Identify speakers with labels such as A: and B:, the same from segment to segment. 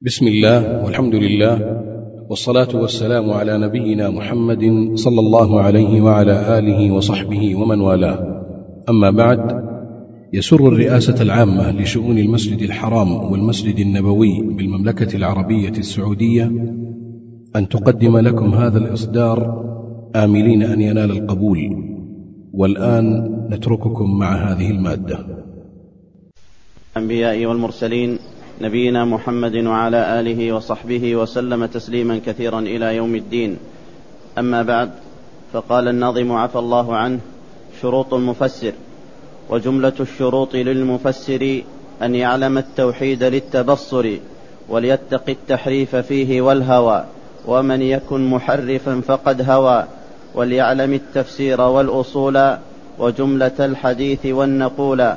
A: بسم الله والحمد لله والصلاة والسلام على نبينا محمد صلى الله عليه وعلى آله وصحبه ومن والاه. أما بعد، يسر الرئاسة العامة لشؤون المسجد الحرام والمسجد النبوي بالمملكة العربية السعودية أن تقدم لكم هذا الإصدار آملين أن ينال القبول. والآن نترككم مع هذه المادة.
B: الأنبياء والمرسلين نبينا محمد وعلى آله وصحبه وسلم تسليما كثيرا إلى يوم الدين. أما بعد، فقال الناظم عفى الله عنه: شروط المفسر. وجملة الشروط للمفسر أن يعلم التوحيد للتبصر، وليتق التحريف فيه والهوى، ومن يكن محرفا فقد هوى، وليعلم التفسير والأصول، وجملة الحديث والنقول،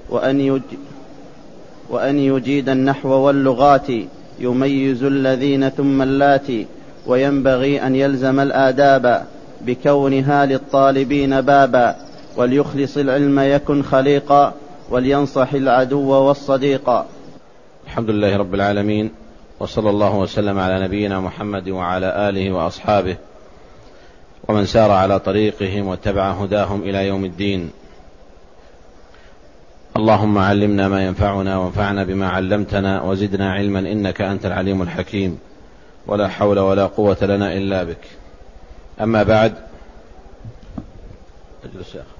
B: وأن يجيد النحو واللغات، يميز الذين ثم اللاتي، وينبغي أن يلزم الآداب بكونها للطالبين بابا، وليخلص العلم يكن خليقا، ولينصح العدو والصديق.
C: الحمد لله رب العالمين، وصلى الله وسلم على نبينا محمد وعلى آله وأصحابه ومن سار على طريقهم واتبع هداهم إلى يوم الدين. اللهم علمنا ما ينفعنا وانفعنا بما علمتنا وزدنا علما إنك أنت العليم الحكيم، ولا حول ولا قوة لنا إلا بك. أما بعد، اجلس يا أخي.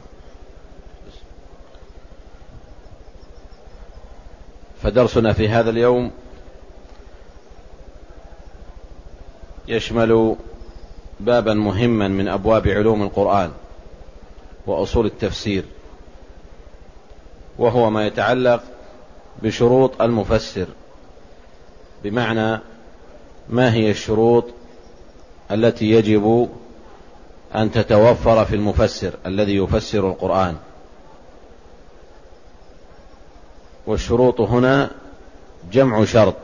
C: فدرسنا في هذا اليوم يشمل بابا مهما من أبواب علوم القرآن وأصول التفسير، وهو ما يتعلق بشروط المفسر، بمعنى ما هي الشروط التي يجب أن تتوفر في المفسر الذي يفسر القرآن. والشروط هنا جمع شرط،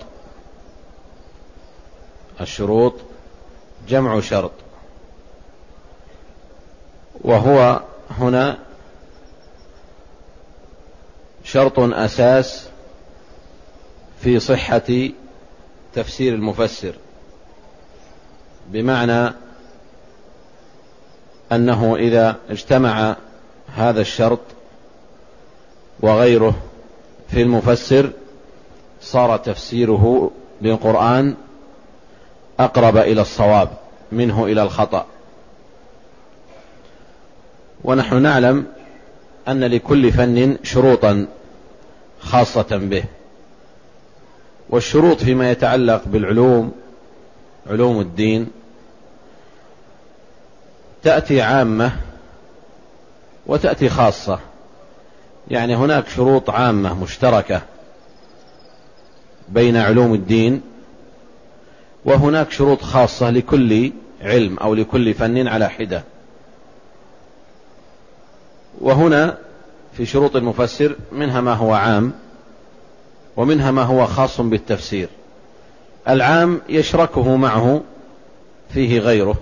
C: الشروط جمع شرط، وهو هنا شرط أساس في صحة تفسير المفسر، بمعنى أنه إذا اجتمع هذا الشرط وغيره في المفسر صار تفسيره للقرآن أقرب إلى الصواب منه إلى الخطأ. ونحن نعلم أن لكل فن شروطا خاصة به، والشروط فيما يتعلق بالعلوم، علوم الدين، تأتي عامة وتأتي خاصة. يعني هناك شروط عامة مشتركة بين علوم الدين، وهناك شروط خاصة لكل علم أو لكل فن على حدة. وهنا في شروط المفسر منها ما هو عام ومنها ما هو خاص بالتفسير. العام يشركه معه فيه غيره،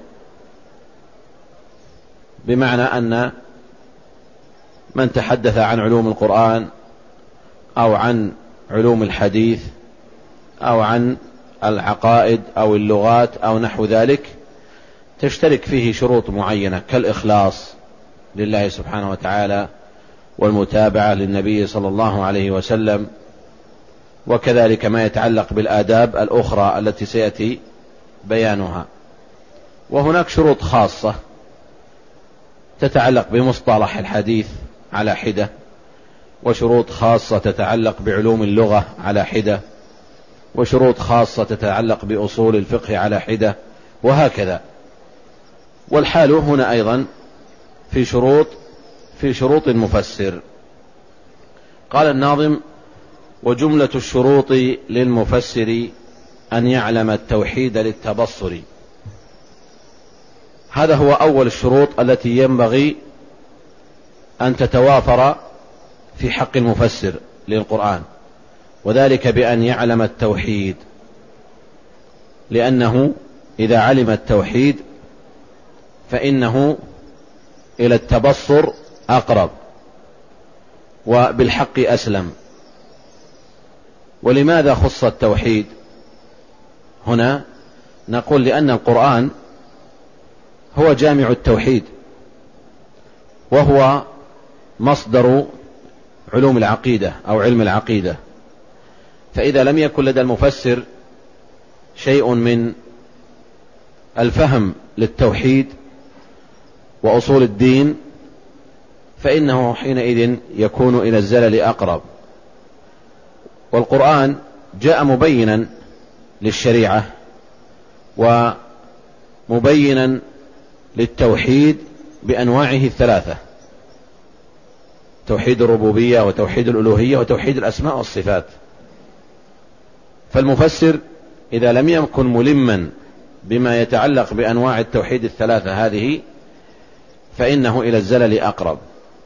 C: بمعنى أن من تحدث عن علوم القرآن أو عن علوم الحديث أو عن العقائد أو اللغات أو نحو ذلك تشترك فيه شروط معينة، كالإخلاص لله سبحانه وتعالى، والمتابعة للنبي صلى الله عليه وسلم، وكذلك ما يتعلق بالآداب الأخرى التي سيأتي بيانها. وهناك شروط خاصة تتعلق بمصطلح الحديث على حدة، وشروط خاصة تتعلق بعلوم اللغة على حدة، وشروط خاصة تتعلق بأصول الفقه على حدة، وهكذا. والحال هنا أيضا في شروط المفسر. قال الناظم: وجملة الشروط للمفسر أن يعلم التوحيد للتبصر. هذا هو أول الشروط التي ينبغي أن تتوافر في حق المفسر للقرآن، وذلك بأن يعلم التوحيد، لأنه إذا علم التوحيد فإنه إلى التبصر أقرب وبالحق أسلم. ولماذا خص التوحيد؟ هنا؟ نقول لأن القرآن هو جامع التوحيد، وهو مصدر علوم العقيدة أو علم العقيدة، فإذا لم يكن لدى المفسر شيء من الفهم للتوحيد وأصول الدين فإنه حينئذ يكون إلى الزلل أقرب. والقرآن جاء مبينا للشريعة ومبينا للتوحيد بأنواعه الثلاثة: توحيد الربوبية وتوحيد الألوهية وتوحيد الأسماء والصفات. فالمفسر إذا لم يكن ملما بما يتعلق بأنواع التوحيد الثلاثة هذه فإنه إلى الزلل أقرب.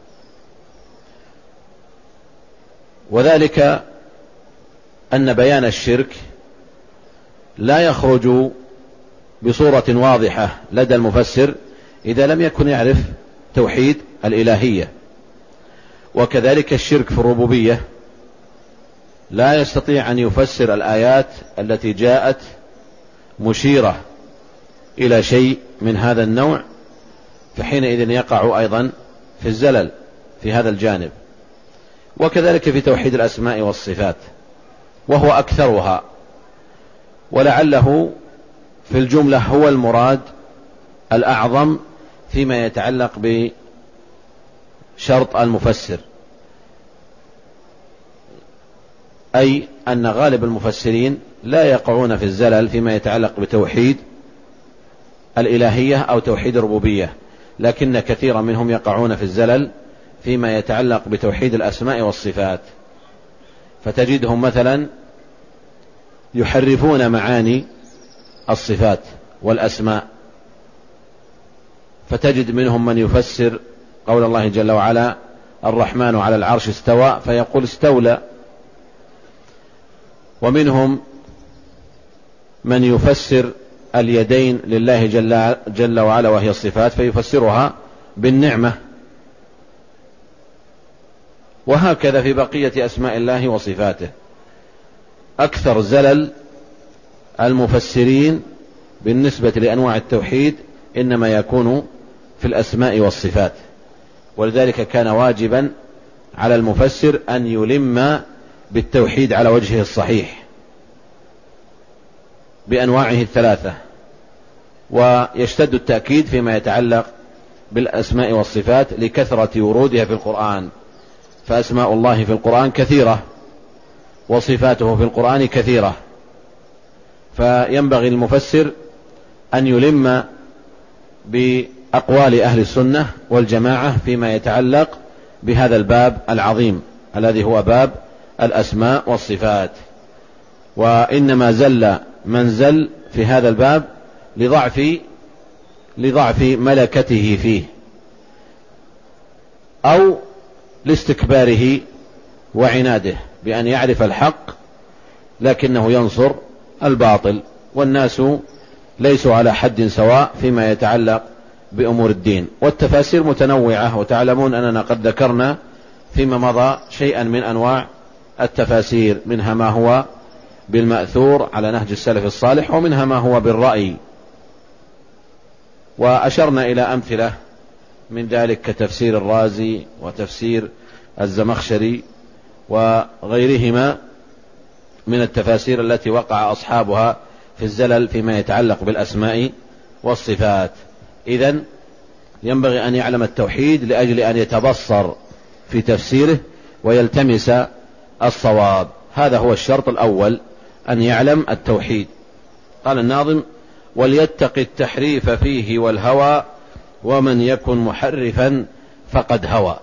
C: وذلك أن بيان الشرك لا يخرج بصورة واضحة لدى المفسر إذا لم يكن يعرف توحيد الإلهية. وكذلك الشرك في الربوبية لا يستطيع أن يفسر الآيات التي جاءت مشيرة إلى شيء من هذا النوع، فحينئذ يقع أيضا في الزلل في هذا الجانب. وكذلك في توحيد الأسماء والصفات، وهو أكثرها، ولعله في الجملة هو المراد الأعظم فيما يتعلق بشرط المفسر، أي أن غالب المفسرين لا يقعون في الزلل فيما يتعلق بتوحيد الإلهية أو توحيد الربوبية، لكن كثيرا منهم يقعون في الزلل فيما يتعلق بتوحيد الأسماء والصفات. فتجدهم مثلا يحرفون معاني الصفات والأسماء، فتجد منهم من يفسر قول الله جل وعلا: الرحمن على العرش استوى، فيقول استولى. ومنهم من يفسر اليدين لله جل وعلا وهي الصفات فيفسرها بالنعمة. وهكذا في بقية أسماء الله وصفاته. أكثر زلل المفسرين بالنسبة لأنواع التوحيد إنما يكون في الأسماء والصفات، ولذلك كان واجبا على المفسر أن يلم بالتوحيد على وجهه الصحيح بأنواعه الثلاثة، ويشتد التأكيد فيما يتعلق بالأسماء والصفات لكثرة ورودها في القرآن، فأسماء الله في القرآن كثيرة وصفاته في القرآن كثيرة، فينبغي المفسر أن يلم بأقوال أهل السنة والجماعة فيما يتعلق بهذا الباب العظيم الذي هو باب الأسماء والصفات. وإنما زل من زل في هذا الباب لضعف ملكته فيه أو لاستكباره وعناده بأن يعرف الحق لكنه ينصر الباطل. والناس ليسوا على حد سواء فيما يتعلق بأمور الدين. والتفاسير متنوعة، وتعلمون أننا قد ذكرنا فيما مضى شيئا من أنواع التفاسير، منها ما هو بالمأثور على نهج السلف الصالح، ومنها ما هو بالرأي. وأشرنا إلى أمثلة من ذلك كتفسير الرازي وتفسير الزمخشري وغيرهما من التفاسير التي وقع أصحابها في الزلل فيما يتعلق بالأسماء والصفات. إذن ينبغي أن يعلم التوحيد لأجل أن يتبصر في تفسيره ويلتمس الصواب. هذا هو الشرط الأول، أن يعلم التوحيد. قال الناظم: وليتق التحريف فيه والهوى، ومن يكن محرفا فقد هوى.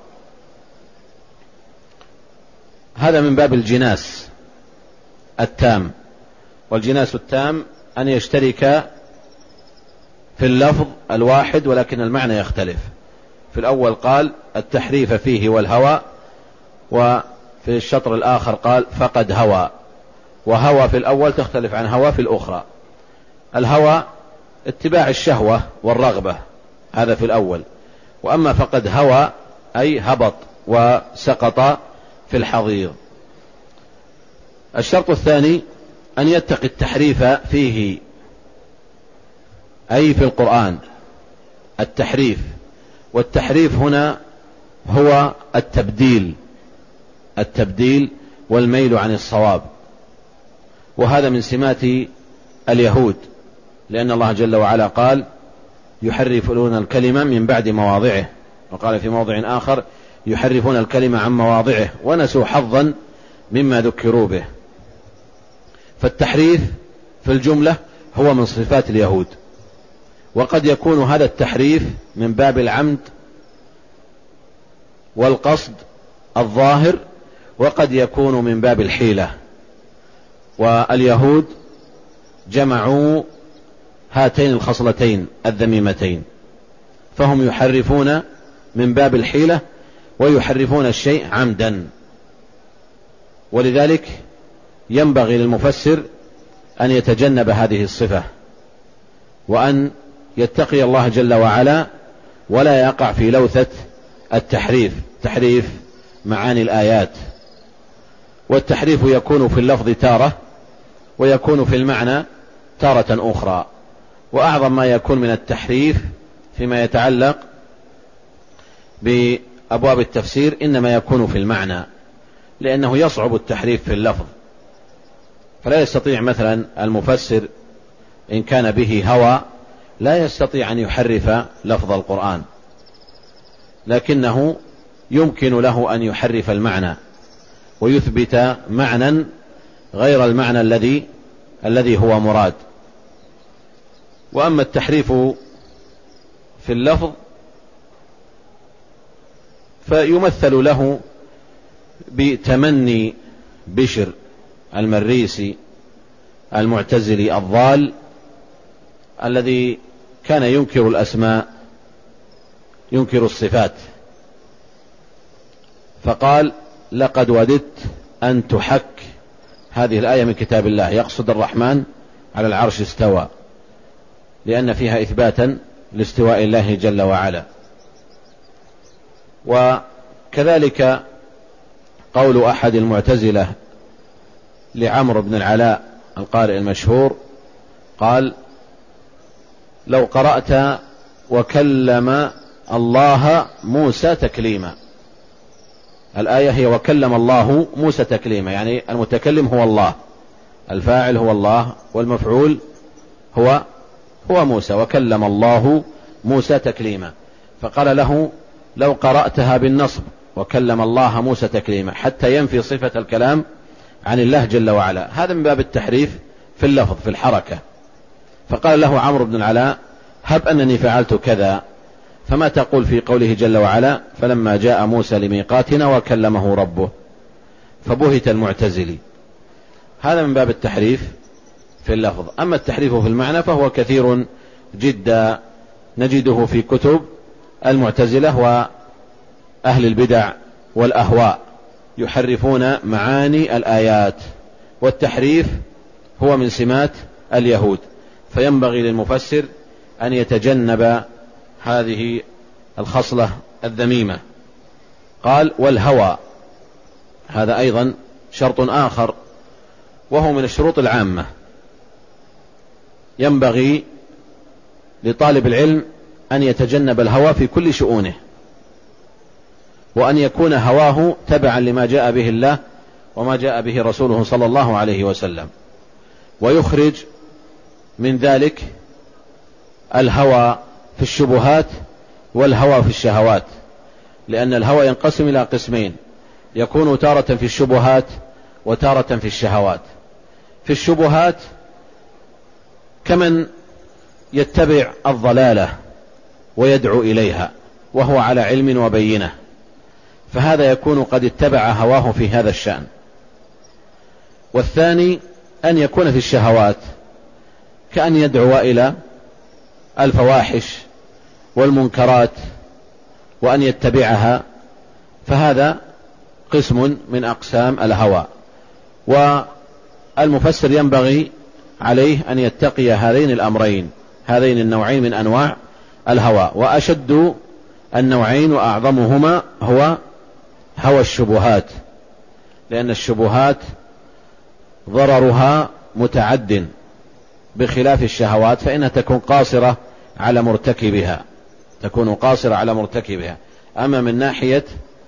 C: هذا من باب الجناس التام. والجناس التام أن يشترك في اللفظ الواحد ولكن المعنى يختلف. في الأول قال التحريف فيه والهوى، وفي الشطر الآخر قال فقد هوى. وهوى في الأول تختلف عن هوى في الأخرى. الهوى اتباع الشهوة والرغبة، هذا في الأول. وأما فقد هوى أي هبط وسقط في الحضيض. الشرط الثاني أن يتقي التحريف فيه، أي في القرآن التحريف. والتحريف هنا هو التبديل والميل عن الصواب، وهذا من سمات اليهود، لأن الله جل وعلا قال يحرفون الكلمة من بعد مواضعه، وقال في موضع آخر يحرفون الكلمة عن مواضعه ونسوا حظا مما ذكروا به. فالتحريف في الجملة هو من صفات اليهود، وقد يكون هذا التحريف من باب العمد والقصد الظاهر، وقد يكون من باب الحيلة. واليهود جمعوا هاتين الخصلتين الذميمتين، فهم يحرفون من باب الحيلة ويحرفون الشيء عمدا. ولذلك ينبغي للمفسر أن يتجنب هذه الصفة، وأن يتقي الله جل وعلا ولا يقع في لوثة تحريف معاني الآيات. والتحريف يكون في اللفظ تارة، ويكون في المعنى تارة أخرى. وأعظم ما يكون من التحريف فيما يتعلق بأبواب التفسير إنما يكون في المعنى، لأنه يصعب التحريف في اللفظ، فلا يستطيع مثلا المفسر إن كان به هوى لا يستطيع أن يحرف لفظ القرآن، لكنه يمكن له أن يحرف المعنى ويثبت معنى غير المعنى الذي هو مراد. وأما التحريف في اللفظ فيمثل له بتمني بشر المريسي المعتزلي الضال الذي كان ينكر الأسماء، ينكر الصفات، فقال لقد وددت أن تحك هذه الآية من كتاب الله، يقصد الرحمن على العرش استوى، لأن فيها إثباتا لاستواء الله جل وعلا. وكذلك قول أحد المعتزلة لعمرو بن العلاء القارئ المشهور، قال لو قرأت وكلم الله موسى تكليما، الآية هي وكلم الله موسى تكليما، يعني المتكلم هو الله، الفاعل هو الله، والمفعول هو موسى، وكلم الله موسى تكليما. فقال له لو قرأتها بالنصب وكلم الله موسى تكليما حتى ينفي صفة الكلام عن الله جل وعلا، هذا من باب التحريف في اللفظ في الحركة. فقال له عمرو بن العلاء هب أنني فعلت كذا، فما تقول في قوله جل وعلا فلما جاء موسى لميقاتنا وكلمه ربه؟ فبهت المعتزلي. هذا من باب التحريف في اللفظ. أما التحريف في المعنى فهو كثير جدا، نجده في كتب المعتزلة وأهل البدع والأهواء، يحرفون معاني الآيات، والتحريف هو من سمات اليهود، فينبغي للمفسر أن يتجنب هذه الخصلة الذميمة. قال والهوى، هذا أيضا شرط آخر وهو من الشروط العامة، ينبغي لطالب العلم أن يتجنب الهوى في كل شؤونه، وأن يكون هواه تبعا لما جاء به الله وما جاء به رسوله صلى الله عليه وسلم، ويخرج من ذلك الهوى في الشبهات والهوى في الشهوات، لأن الهوى ينقسم إلى قسمين، يكون تارة في الشبهات وتارة في الشهوات. في الشبهات كمن يتبع الضلالة ويدعو إليها وهو على علم وبينة، فهذا يكون قد اتبع هواه في هذا الشأن. والثاني أن يكون في الشهوات كأن يدعو إلى الفواحش والمنكرات وأن يتبعها، فهذا قسم من أقسام الهوى. والمفسر ينبغي عليه أن يتقي هذين الأمرين، هذين النوعين من أنواع الهوى. وأشد النوعين وأعظمهما هو هوى الشبهات، لأن الشبهات ضررها متعد بخلاف الشهوات فإنها تكون قاصرة على مرتكبها، تكون قاصرة على مرتكبها. أما من ناحية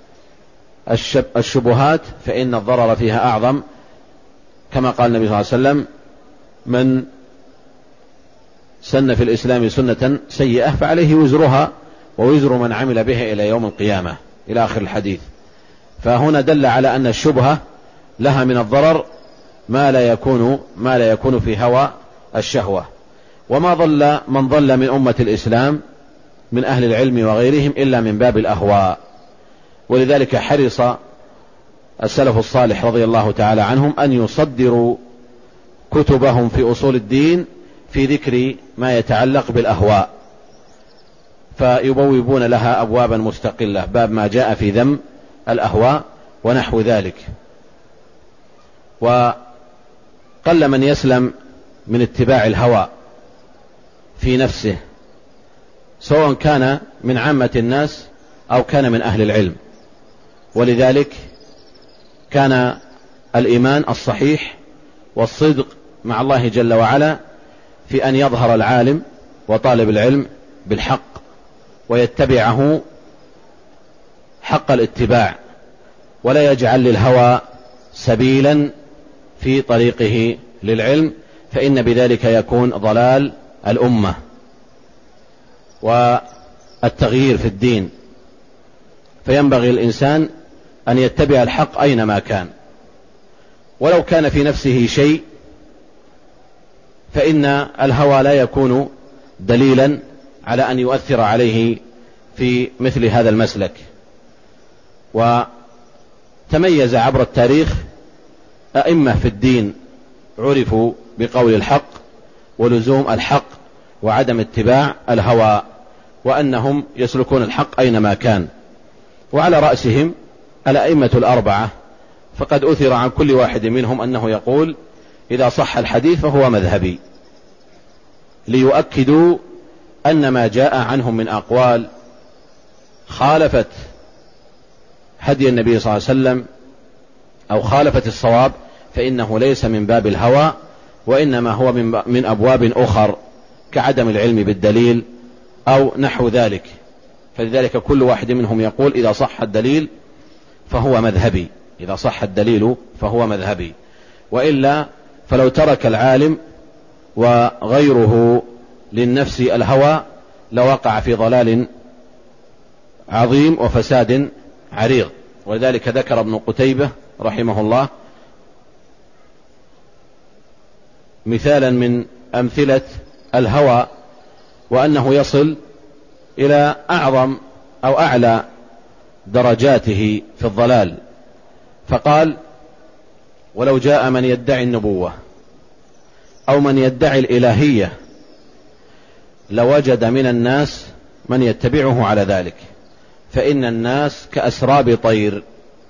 C: الشبهات فإن الضرر فيها أعظم، كما قال النبي صلى الله عليه وسلم: من سن في الإسلام سنة سيئة فعليه وزرها ووزر من عمل بها إلى يوم القيامة، إلى آخر الحديث. فهنا دل على أن الشبهة لها من الضرر ما لا يكون في هوى الشهوة. وما ضل من ضل من أمة الإسلام من أهل العلم وغيرهم إلا من باب الأهواء. ولذلك حرص السلف الصالح رضي الله تعالى عنهم أن يصدروا كتبهم في أصول الدين في ذكر ما يتعلق بالأهواء، فيبوبون لها أبوابا مستقلة، باب ما جاء في ذم الأهواء ونحو ذلك. وقل من يسلم من اتباع الهوى في نفسه، سواء كان من عامة الناس أو كان من أهل العلم. ولذلك كان الإيمان الصحيح والصدق مع الله جل وعلا في أن يظهر العالم وطالب العلم بالحق ويتبعه حق الاتباع، ولا يجعل للهوى سبيلا في طريقه للعلم، فإن بذلك يكون ضلال الأمة والتغيير في الدين. فينبغي الإنسان أن يتبع الحق أينما كان، ولو كان في نفسه شيء فإن الهوى لا يكون دليلا على أن يؤثر عليه في مثل هذا المسلك. وتميز عبر التاريخ أئمة في الدين عرفوا بقول الحق ولزوم الحق وعدم اتباع الهوى، وأنهم يسلكون الحق أينما كان. وعلى رأسهم الأئمة الأربعة، فقد أثر عن كل واحد منهم أنه يقول: إذا صح الحديث فهو مذهبي، ليؤكدوا أن ما جاء عنهم من أقوال خالفت هدي النبي صلى الله عليه وسلم أو خالفت الصواب فإنه ليس من باب الهوى، وإنما هو من أبواب أخر كعدم العلم بالدليل أو نحو ذلك. فلذلك كل واحد منهم يقول: إذا صح الدليل فهو مذهبي، إذا صح الدليل فهو مذهبي. وإلا فلو ترك العالم وغيره للنفس الهوى لوقع في ضلال عظيم وفساد عريض. ولذلك ذكر ابن قتيبة رحمه الله مثالا من أمثلة الهوى، وأنه يصل إلى أعظم أو أعلى درجاته في الضلال، فقال: ولو جاء من يدعي النبوة أو من يدعي الإلهية لوجد من الناس من يتبعه على ذلك، فإن الناس كأسراب طير،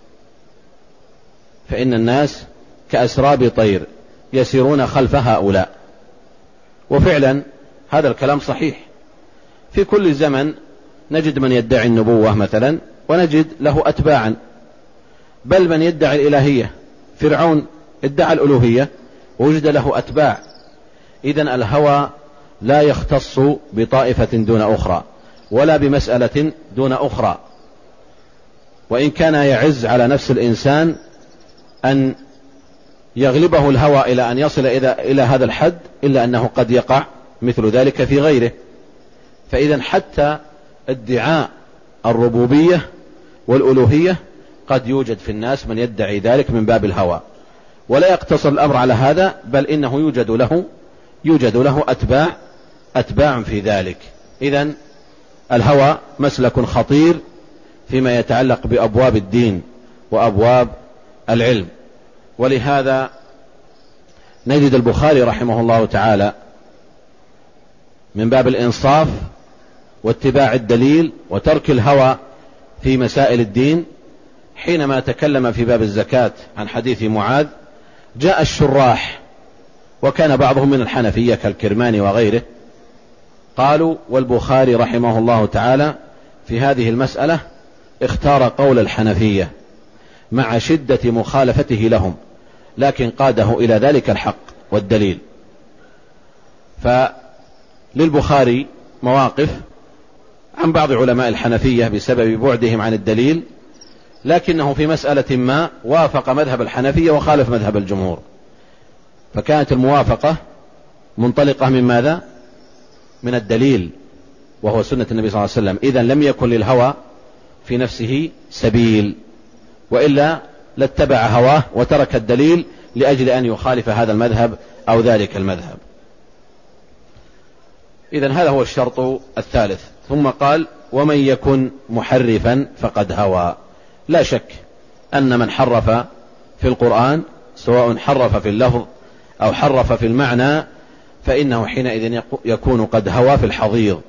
C: فإن الناس كأسراب طير يسيرون خلف هؤلاء. وفعلا هذا الكلام صحيح، في كل زمن نجد من يدعي النبوة مثلا ونجد له أتباعا، بل من يدعي الإلهية، فرعون ادعى الألوهية ووجد له أتباع. إذن الهوى لا يختص بطائفة دون أخرى ولا بمسألة دون أخرى، وإن كان يعز على نفس الإنسان أن يغلبه الهوى إلى أن يصل إلى هذا الحد، إلا أنه قد يقع مثل ذلك في غيره. فإذا حتى ادعاء الربوبية والألوهية قد يوجد في الناس من يدعي ذلك من باب الهوى، ولا يقتصر الأمر على هذا، بل إنه يوجد له أتباع في ذلك. إذن الهوى مسلك خطير فيما يتعلق بأبواب الدين وأبواب العلم. ولهذا نجد البخاري رحمه الله تعالى من باب الإنصاف واتباع الدليل وترك الهوى في مسائل الدين، حينما تكلم في باب الزكاة عن حديث معاذ جاء الشراح، وكان بعضهم من الحنفية كالكرماني وغيره، قالوا: والبخاري رحمه الله تعالى في هذه المسألة اختار قول الحنفية مع شدة مخالفته لهم، لكن قاده إلى ذلك الحق، والدليل. فللبخاري مواقف عن بعض علماء الحنفية بسبب بعدهم عن الدليل، لكنه في مسألة ما وافق مذهب الحنفية وخالف مذهب الجمهور، فكانت الموافقة منطلقة من ماذا؟ من الدليل، وهو سنة النبي صلى الله عليه وسلم. إذن لم يكن للهوى في نفسه سبيل، وإلا لاتبع هواه وترك الدليل لأجل أن يخالف هذا المذهب أو ذلك المذهب. إذن هذا هو الشرط الثالث. ثم قال: ومن يكن محرفا فقد هوى. لا شك أن من حرف في القرآن، سواء حرف في اللفظ أو حرف في المعنى، فإنه حينئذ يكون قد هوى في الحضيض،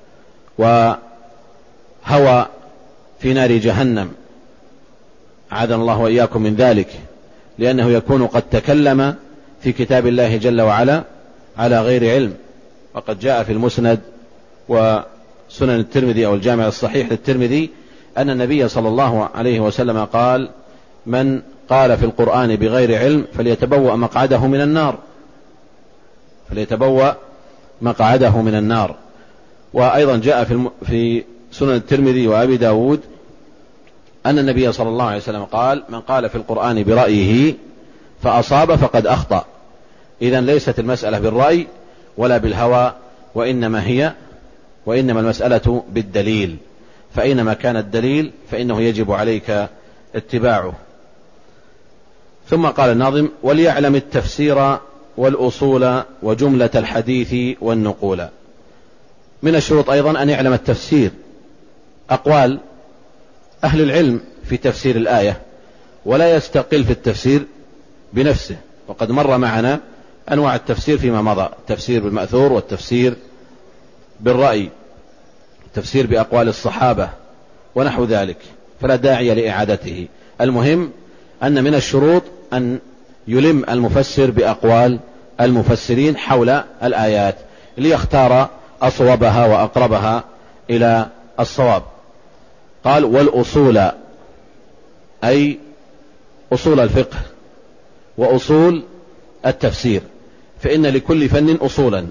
C: وهوى في نار جهنم، أعاذنا الله وإياكم من ذلك، لأنه يكون قد تكلم في كتاب الله جل وعلا على غير علم. وقد جاء في المسند وسنن الترمذي أو الجامع الصحيح للترمذي أن النبي صلى الله عليه وسلم قال: من قال في القرآن بغير علم فليتبوأ مقعده من النار، فليتبوأ مقعده من النار. وأيضا جاء في سنن الترمذي وأبي داود أن النبي صلى الله عليه وسلم قال: من قال في القرآن برأيه فأصاب فقد أخطأ. إذن ليست المسألة بالرأي ولا بالهوى، وإنما المسألة بالدليل، فأينما كان الدليل فإنه يجب عليك اتباعه. ثم قال الناظم: وليعلم التفسير والأصول وجملة الحديث والنقول. من الشروط أيضا أن يعلم التفسير، أقوال أهل العلم في تفسير الآية، ولا يستقل في التفسير بنفسه. وقد مر معنا أنواع التفسير فيما مضى: التفسير بالمأثور، والتفسير بالرأي، التفسير بأقوال الصحابة ونحو ذلك، فلا داعي لإعادته. المهم أن من الشروط أن يلم المفسر بأقوال المفسرين حول الآيات ليختار أصوبها وأقربها إلى الصواب. قال: والأصول، أي أصول الفقه وأصول التفسير، فإن لكل فن أصولا،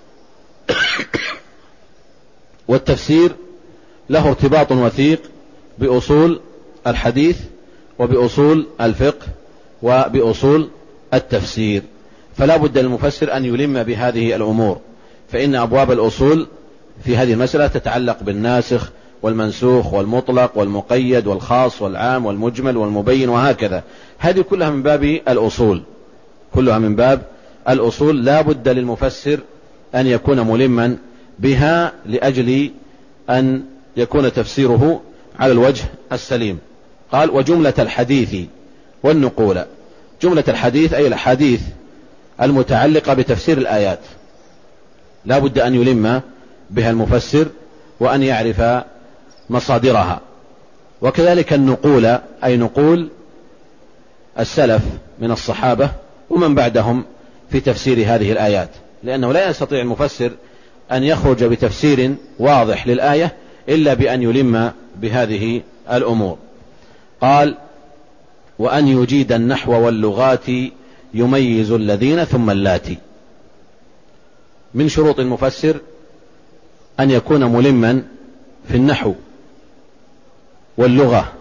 C: والتفسير له ارتباط وثيق بأصول الحديث وبأصول الفقه وبأصول التفسير، فلا بد للمفسر أن يلم بهذه الأمور، فإن أبواب الأصول في هذه المسألة تتعلق بالناسخ والمنسوخ والمطلق والمقيد والخاص والعام والمجمل والمبين، وهكذا. هذه كلها من باب الأصول، كلها من باب الأصول. لا بد للمفسر أن يكون ملما بها لأجل أن يكون تفسيره على الوجه السليم. قال: وجملة الحديث والنقول. جملة الحديث أي الحديث المتعلقة بتفسير الآيات، لا بد أن يلم بها المفسر وأن يعرف مصادرها. وكذلك النقول، أي نقول السلف من الصحابة ومن بعدهم في تفسير هذه الآيات، لأنه لا يستطيع المفسر أن يخرج بتفسير واضح للآية إلا بأن يلم بهذه الأمور. قال: وأن يجيد النحو واللغات يميز الذين ثم اللاتي. من شروط المفسر أن يكون ملما في النحو واللغة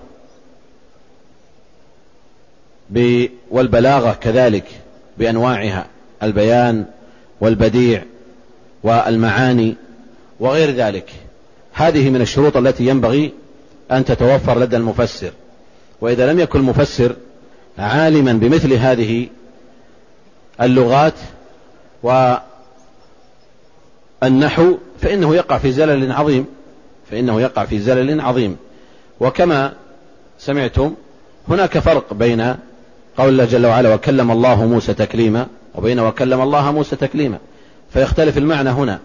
C: والبلاغة كذلك بأنواعها، البيان والبديع والمعاني وغير ذلك. هذه من الشروط التي ينبغي أن تتوفر لدى المفسر. وإذا لم يكن المفسر عالما بمثل هذه اللغات والنحو فإنه يقع في زلل عظيم. وكما سمعتم هناك فرق بين قول الله جل وعلا: وكلم الله موسى تكليما، وبين وكلم الله موسى تكليما، فيختلف المعنى هنا.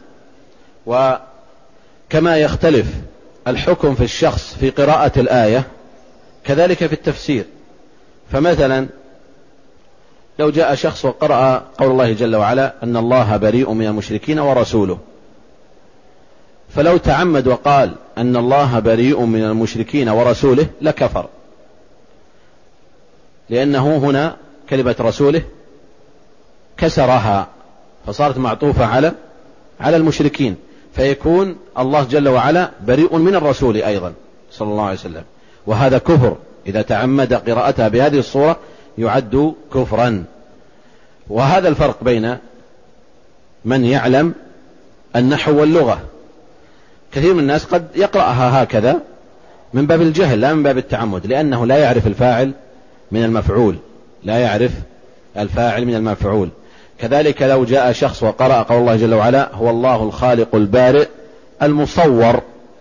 C: وكما يختلف الحكم في الشخص في قراءة الآية كذلك في التفسير. فمثلا لو جاء شخص وقرأ قول الله جل وعلا: أن الله بريء من المشركين ورسوله، فلو تعمد وقال أن الله بريء من المشركين ورسوله لكفر، لأنه هنا كلمة رسوله كسرها فصارت معطوفة على المشركين، فيكون الله جل وعلا بريء من الرسول أيضا صلى الله عليه وسلم، وهذا كفر إذا تعمد قراءتها بهذه الصورة يعد كفرا. وهذا الفرق بين من يعلم النحو واللغة. كثير من الناس قد يقرأها هكذا من باب الجهل لا من باب التعمد، لأنه لا يعرف الفاعل من المفعول، لا يعرف الفاعل من المفعول. كذلك لو جاء شخص وقرأ قول الله جل وعلا هو الله الخالق البارئ المصور،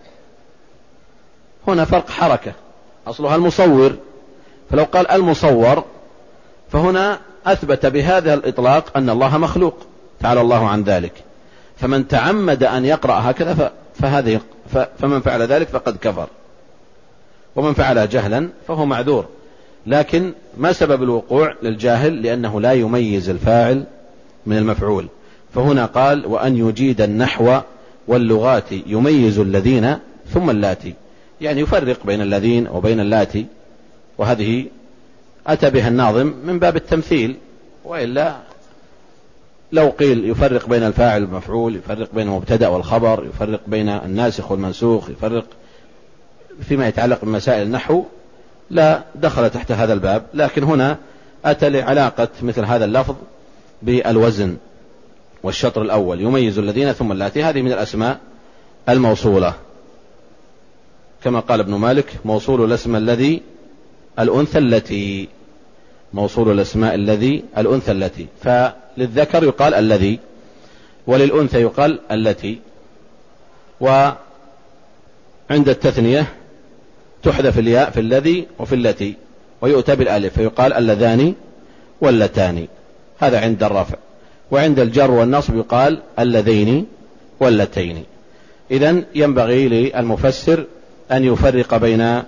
C: هنا فرق حركة، أصلها المصور، فلو قال المصور فهنا أثبت بهذا الإطلاق أن الله مخلوق تعالى الله عن ذلك. فمن تعمد أن يقرأ هكذا فمن فعل ذلك فقد كفر، ومن فعل جهلا فهو معذور. لكن ما سبب الوقوع للجاهل؟ لأنه لا يميز الفاعل من المفعول. فهنا قال وأن يجيد النحو واللغات يميز الذين ثم اللاتي، يعني يفرق بين الذين وبين اللاتي، وهذه أتى بها الناظم من باب التمثيل، وإلا لو قيل يفرق بين الفاعل والمفعول، يفرق بين المبتدأ والخبر، يفرق بين الناسخ والمنسوخ، يفرق فيما يتعلق بمسائل النحو، لا دخل تحت هذا الباب. لكن هنا أتى لعلاقة مثل هذا اللفظ بالوزن والشطر الأول يميز الذين ثم اللاتي، هذه من الأسماء الموصولة، كما قال ابن مالك موصول الاسم الذي الأنثى التي، موصول الاسماء الذي الأنثى التي. فللذكر يقال الذي، وللأنثى يقال التي، وعند التثنية تحذف الياء في الذي وفي التي ويؤتى بالالف فيقال اللذان واللتان، هذا عند الرفع. وعند الجر والنصب يقال اللذين واللتين. إذن ينبغي للمفسر أن يفرق بين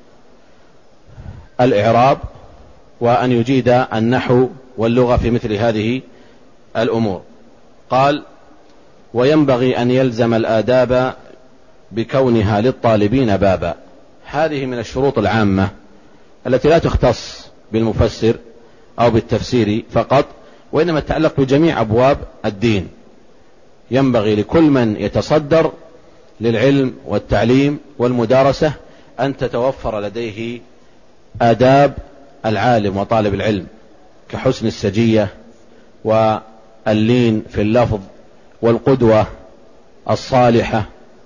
C: الإعراب وأن يجيد النحو واللغة في مثل هذه الأمور. قال وينبغي أن يلزم الآداب بكونها للطالبين بابا. هذه من الشروط العامة التي لا تختص بالمفسر أو بالتفسير فقط، وإنما تتعلق بجميع أبواب الدين. ينبغي لكل من يتصدر للعلم والتعليم والمدارسة أن تتوفر لديه آداب العالم وطالب العلم، كحسن السجية واللين في اللفظ والقدوة الصالحة،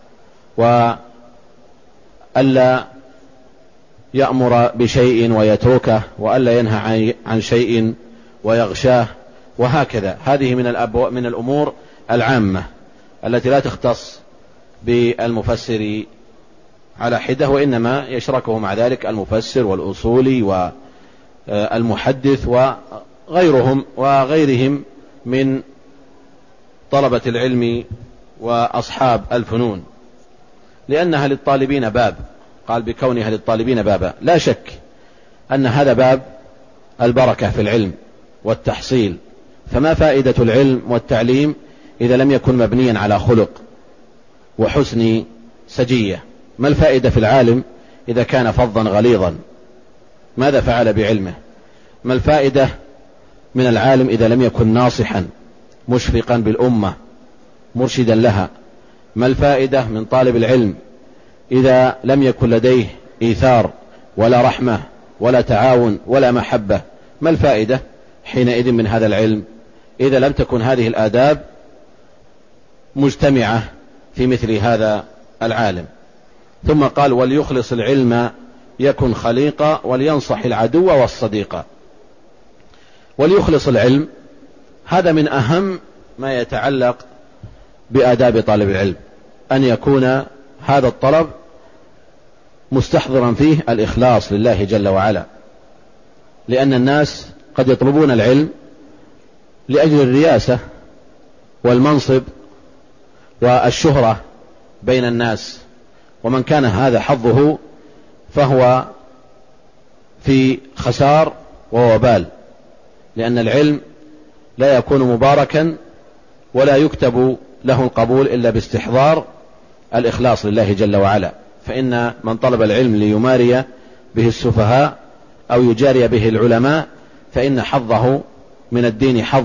C: وألا يأمر بشيء ويتركه، وألا ينهى عن شيء ويغشاه، وهكذا. هذه من الأمور العامة التي لا تختص بالمفسر على حدة، وإنما يشركه مع ذلك المفسر والأصولي والمحدث وغيرهم من طلبة العلم وأصحاب الفنون، لأنها للطالبين باب. قال بكونها للطالبين بابا، لا شك أن هذا باب البركة في العلم والتحصيل. فما فائدة العلم والتعليم إذا لم يكن مبنيا على خلق وحسن سجية؟ ما الفائدة في العالم إذا كان فظا غليظا؟ ماذا فعل بعلمه؟ ما الفائدة من العالم إذا لم يكن ناصحا مشفقا بالأمة مرشدا لها؟ ما الفائدة من طالب العلم إذا لم يكن لديه إيثار ولا رحمة ولا تعاون ولا محبة؟ ما الفائدة حينئذ من هذا العلم إذا لم تكن هذه الآداب مجتمعة في مثل هذا العالم؟ ثم قال وليخلص العلم يكن خليقا ولينصح العدو والصديق. وليخلص العلم، هذا من أهم ما يتعلق بآداب طالب العلم، أن يكون هذا الطلب مستحضرا فيه الإخلاص لله جل وعلا، لأن الناس قد يطلبون العلم لأجل الرياسة والمنصب والشهرة بين الناس، ومن كان هذا حظه فهو في خسار ووبال، لأن العلم لا يكون مباركا ولا يكتب له القبول إلا باستحضار الإخلاص لله جل وعلا. فإن من طلب العلم ليماري به السفهاء أو يجاري به العلماء فإن حظه من الدين حظ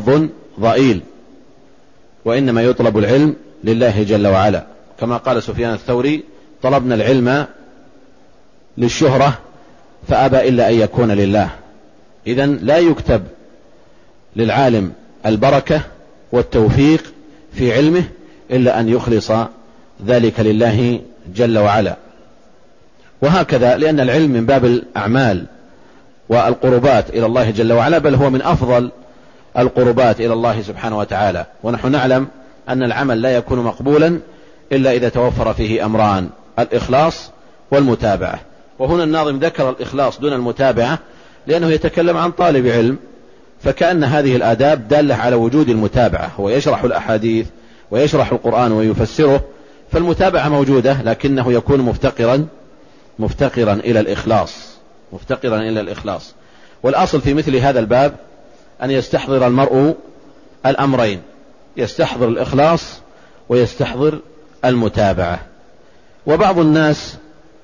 C: ضئيل، وإنما يطلب العلم لله جل وعلا، كما قال سفيان الثوري: طلبنا العلم للشهرة فأبى إلا أن يكون لله. إذن لا يكتب للعالم البركة والتوفيق في علمه إلا أن يخلص ذلك لله جل وعلا. وهكذا، لأن العلم من باب الأعمال والقربات إلى الله جل وعلا، بل هو من أفضل القربات إلى الله سبحانه وتعالى. ونحن نعلم أن العمل لا يكون مقبولا إلا إذا توفر فيه أمران: الإخلاص والمتابعة. وهنا الناظم ذكر الإخلاص دون المتابعة لأنه يتكلم عن طالب علم، فكأن هذه الآداب دالة على وجود المتابعة. هو يشرح الأحاديث ويشرح القرآن ويفسره، فالمتابعة موجودة، لكنه يكون مفتقرا إلى الإخلاص. والأصل في مثل هذا الباب أن يستحضر المرء الأمرين: يستحضر الإخلاص ويستحضر المتابعة. وبعض الناس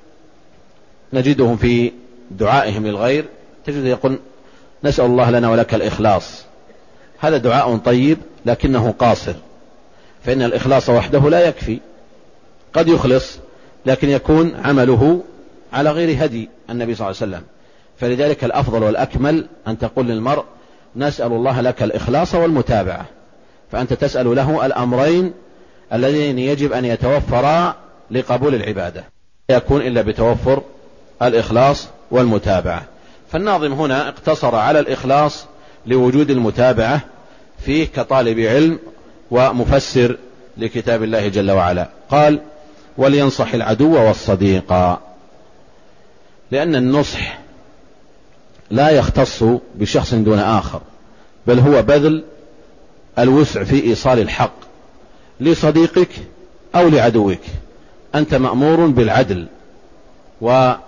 C: نجدهم في دعائهم للغير تجد يقول: نسأل الله لنا ولك الإخلاص. هذا دعاء طيب لكنه قاصر، فإن الإخلاص وحده لا يكفي. قد يخلص لكن يكون عمله على غير هدي النبي صلى الله عليه وسلم. فلذلك الأفضل والأكمل أن تقول للمرء: نسأل الله لك الإخلاص والمتابعة، فأنت تسأل له الأمرين اللذين يجب أن يتوفرا لقبول العبادة، لا يكون إلا بتوفر الإخلاص والمتابعة. فالناظم هنا اقتصر على الإخلاص لوجود المتابعة فيه كطالب علم ومفسر لكتاب الله جل وعلا. قال: ولينصح العدو والصديق، لأن النصح لا يختص بشخص دون آخر، بل هو بذل الوسع في إيصال الحق لصديقك أو لعدوك. أنت مأمور بالعدل ونصرة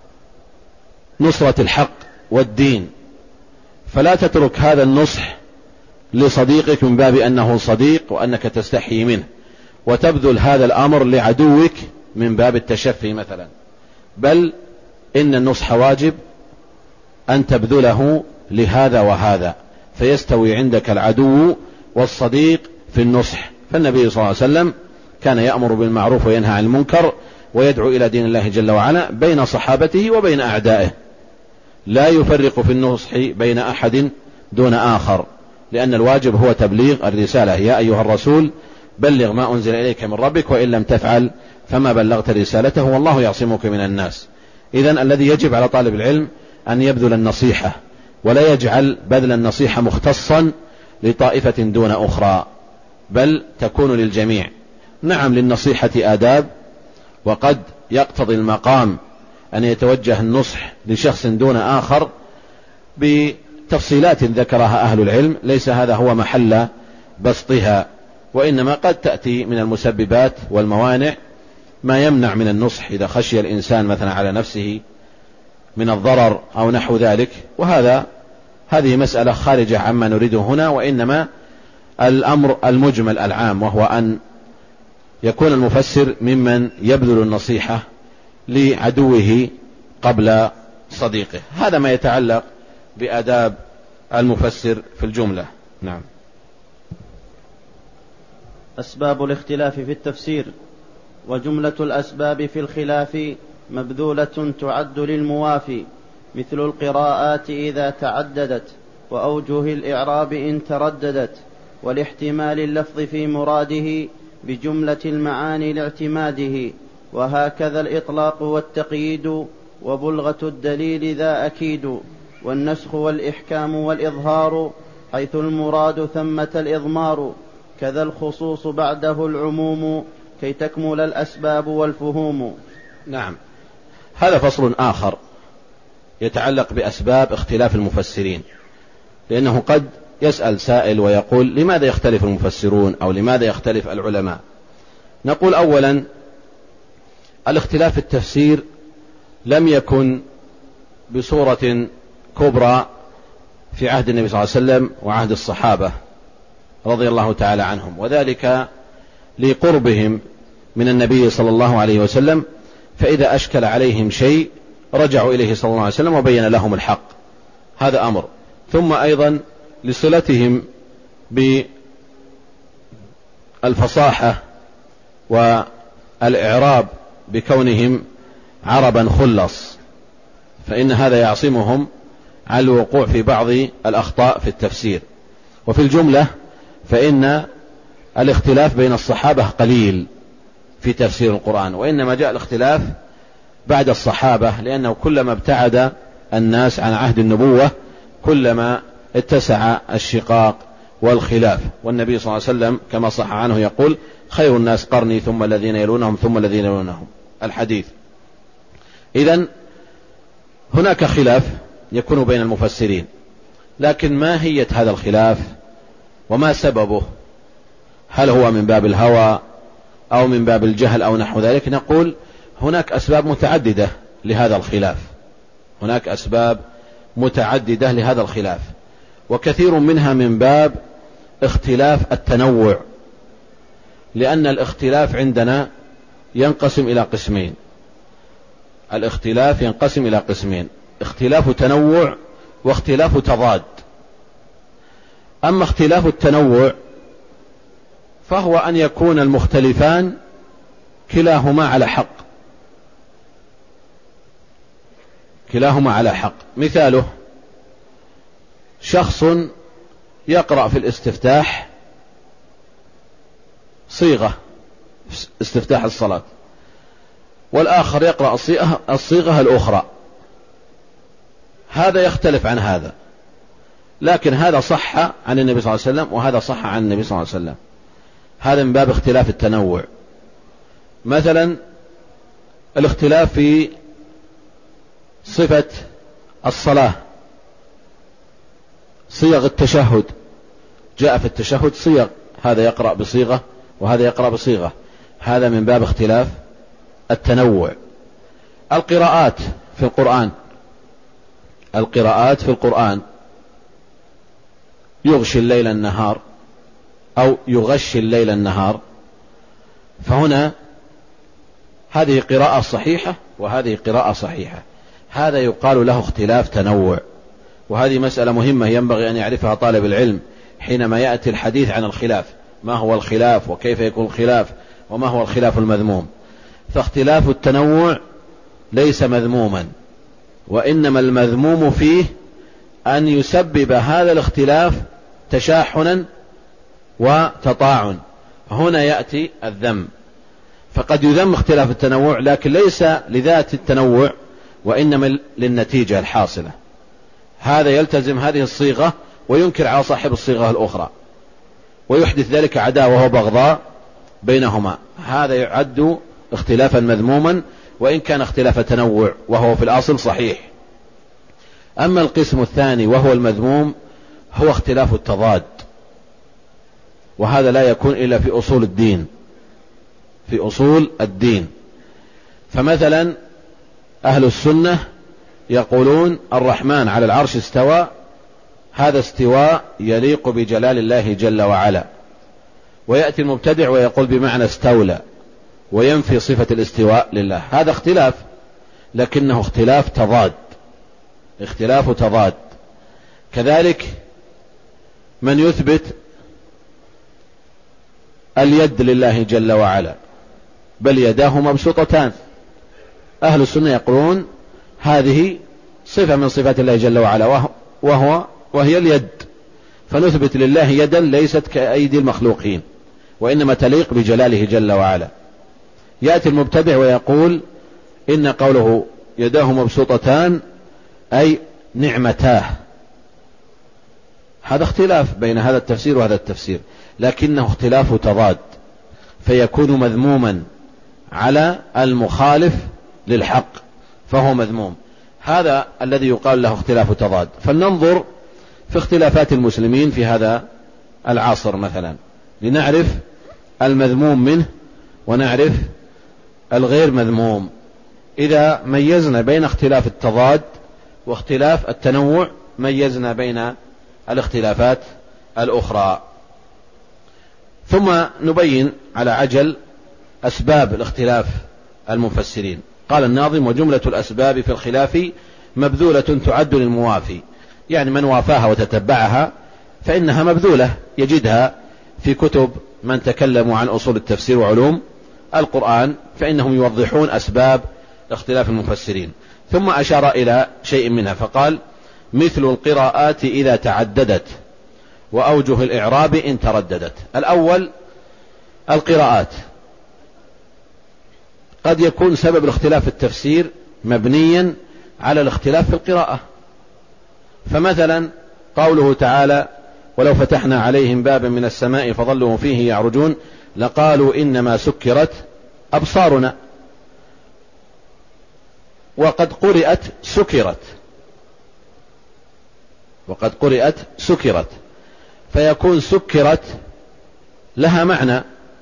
C: الحق والدين، فلا تترك هذا النصح لصديقك من باب أنه صديق وأنك تستحي منه، وتبذل هذا الأمر لعدوك من باب التشفي مثلا، بل إن النصح واجب أن تبذله لهذا وهذا، فيستوي عندك العدو والصديق في النصح. فالنبي صلى الله عليه وسلم كان يأمر بالمعروف وينهى عن المنكر ويدعو إلى دين الله جل وعلا بين صحابته وبين أعدائه، لا يفرق في النصح بين أحد دون آخر، لأن الواجب هو تبليغ الرسالة: يا أيها الرسول بلغ ما أنزل إليك من ربك وإن لم تفعل فما بلغت رسالته والله يعصمك من الناس. إذن الذي يجب على طالب العلم أن يبذل النصيحة، ولا يجعل بذل النصيحة مختصا لطائفة دون أخرى، بل تكون للجميع. نعم، للنصيحة آداب، وقد يقتضي المقام أن يتوجه النصح لشخص دون آخر بتفصيلات ذكرها أهل العلم، ليس هذا هو محل بسطها، وإنما قد تأتي من المسببات والموانع ما يمنع من النصح إذا خشي الإنسان مثلا على نفسه من الضرر أو نحو ذلك، هذه مسألة خارجة عما نريده هنا، وإنما الأمر المجمل العام، وهو أن يكون المفسر ممن يبذل النصيحة لعدوه قبل صديقه. هذا ما يتعلق بآداب المفسر في الجملة. نعم.
B: أسباب الاختلاف في التفسير. وجملة الأسباب في الخلاف مبذولة تعد للموافي، مثل القراءات إذا تعددت، وأوجه الإعراب إن ترددت، والاحتمال اللفظ في مراده بجملة المعاني لاعتماده، وهكذا الإطلاق والتقييد، وبلغة الدليل ذا أكيد، والنسخ والإحكام والإظهار، حيث المراد ثمة الإضمار، كذا الخصوص بعده العموم، كي تكمل الأسباب والفهوم.
C: نعم، هذا فصل آخر يتعلق بأسباب اختلاف المفسرين، لأنه قد يسأل سائل ويقول: لماذا يختلف المفسرون أو لماذا يختلف العلماء؟ نقول أولا: الاختلاف في التفسير لم يكن بصورة كبرى في عهد النبي صلى الله عليه وسلم وعهد الصحابة رضي الله تعالى عنهم، وذلك لقربهم من النبي صلى الله عليه وسلم، فإذا أشكل عليهم شيء رجعوا إليه صلى الله عليه وسلم وبين لهم الحق، هذا أمر. ثم أيضا لصلتهم بالفصاحة والإعراب بكونهم عربا خلص، فإن هذا يعصمهم عن الوقوع في بعض الأخطاء في التفسير. وفي الجملة فإن الاختلاف بين الصحابة قليل في تفسير القرآن، وإنما جاء الاختلاف بعد الصحابة، لأنه كلما ابتعد الناس عن عهد النبوة كلما اتسع الشقاق والخلاف. والنبي صلى الله عليه وسلم كما صح عنه يقول: خير الناس قرني ثم الذين يلونهم ثم الذين يلونهم، الحديث. إذن هناك خلاف يكون بين المفسرين، لكن ما هي هذا الخلاف وما سببه؟ هل هو من باب الهوى أو من باب الجهل أو نحو ذلك؟ نقول هناك أسباب متعددة لهذا الخلاف، هناك أسباب متعددة لهذا الخلاف، وكثير منها من باب اختلاف التنوع، لأن الاختلاف عندنا ينقسم إلى قسمين. الاختلاف ينقسم إلى قسمين: اختلاف تنوع واختلاف تضاد. أما اختلاف التنوع فهو أن يكون المختلفان كلاهما على حق، كلاهما على حق. مثاله: شخص يقرأ في الاستفتاح صيغة استفتاح الصلاة، والآخر يقرأ الصيغة الأخرى، هذا يختلف عن هذا، لكن هذا صح عن النبي صلى الله عليه وسلم وهذا صح عن النبي صلى الله عليه وسلم. هذا من باب اختلاف التنوع. مثلا الاختلاف في صفة الصلاة، صيغ التشهد، جاء في التشهد صيغ، هذا يقرأ بصيغة وهذا يقرأ بصيغة، هذا من باب اختلاف التنوع. القراءات في القرآن، القراءات في القرآن يغشي الليل النهار أو يغشي الليل النهار، فهنا هذه قراءة صحيحة وهذه قراءة صحيحة، هذا يقال له اختلاف تنوع. وهذه مسألة مهمة ينبغي أن يعرفها طالب العلم حينما يأتي الحديث عن الخلاف، ما هو الخلاف وكيف يكون الخلاف وما هو الخلاف المذموم. فاختلاف التنوع ليس مذموما، وإنما المذموم فيه أن يسبب هذا الاختلاف تشاحنا وتطاعن، هنا يأتي الذم. فقد يذم اختلاف التنوع لكن ليس لذات التنوع وإنما للنتيجة الحاصلة، هذا يلتزم هذه الصيغة وينكر على صاحب الصيغة الأخرى ويحدث ذلك عداوة وبغضاء بينهما، هذا يعد اختلافا مذموما وإن كان اختلاف تنوع وهو في الأصل صحيح. أما القسم الثاني وهو المذموم هو اختلاف التضاد، وهذا لا يكون إلا في أصول الدين، في أصول الدين. فمثلا أهل السنة يقولون الرحمن على العرش استوى، هذا استواء يليق بجلال الله جل وعلا، ويأتي المبتدع ويقول بمعنى استولى وينفي صفة الاستواء لله، هذا اختلاف لكنه اختلاف تضاد، اختلاف تضاد. كذلك من يثبت اليد لله جل وعلا بل يداه مبسوطتان، أهل السنة يقولون هذه صفة من صفات الله جل وعلا وهي اليد، فنثبت لله يدا ليست كأيدي المخلوقين وإنما تليق بجلاله جل وعلا. يأتي المبتدع ويقول إن قوله يداه مبسوطتان أي نعمتاه، هذا اختلاف بين هذا التفسير وهذا التفسير، لكنه اختلاف تضاد فيكون مذموما على المخالف للحق فهو مذموم، هذا الذي يقال له اختلاف تضاد. فلننظر في اختلافات المسلمين في هذا العصر مثلا لنعرف المذموم منه ونعرف الغير مذموم. إذا ميزنا بين اختلاف التضاد واختلاف التنوع ميزنا بين الاختلافات الأخرى. ثم نبين على عجل أسباب الاختلاف المفسرين. قال الناظم: وجملة الأسباب في الخلاف مبذولة تعد للموافي، يعني من وافاها وتتبعها فإنها مبذولة يجدها في كتب من تكلموا عن أصول التفسير وعلوم القرآن، فإنهم يوضحون أسباب اختلاف المفسرين. ثم أشار إلى شيء منها فقال: مثل القراءات إذا تعددت وأوجه الإعراب إن ترددت. الأول القراءات، قد يكون سبب الاختلاف في التفسير مبنيا على الاختلاف في القراءة. فمثلا قوله تعالى: ولو فتحنا عليهم بابا من السماء فظلوا فيه يعرجون لقالوا إنما سكرت أبصارنا، وقد قرأت سكرت، وقد قرأت سكرت، فيكون سكرت لها معنى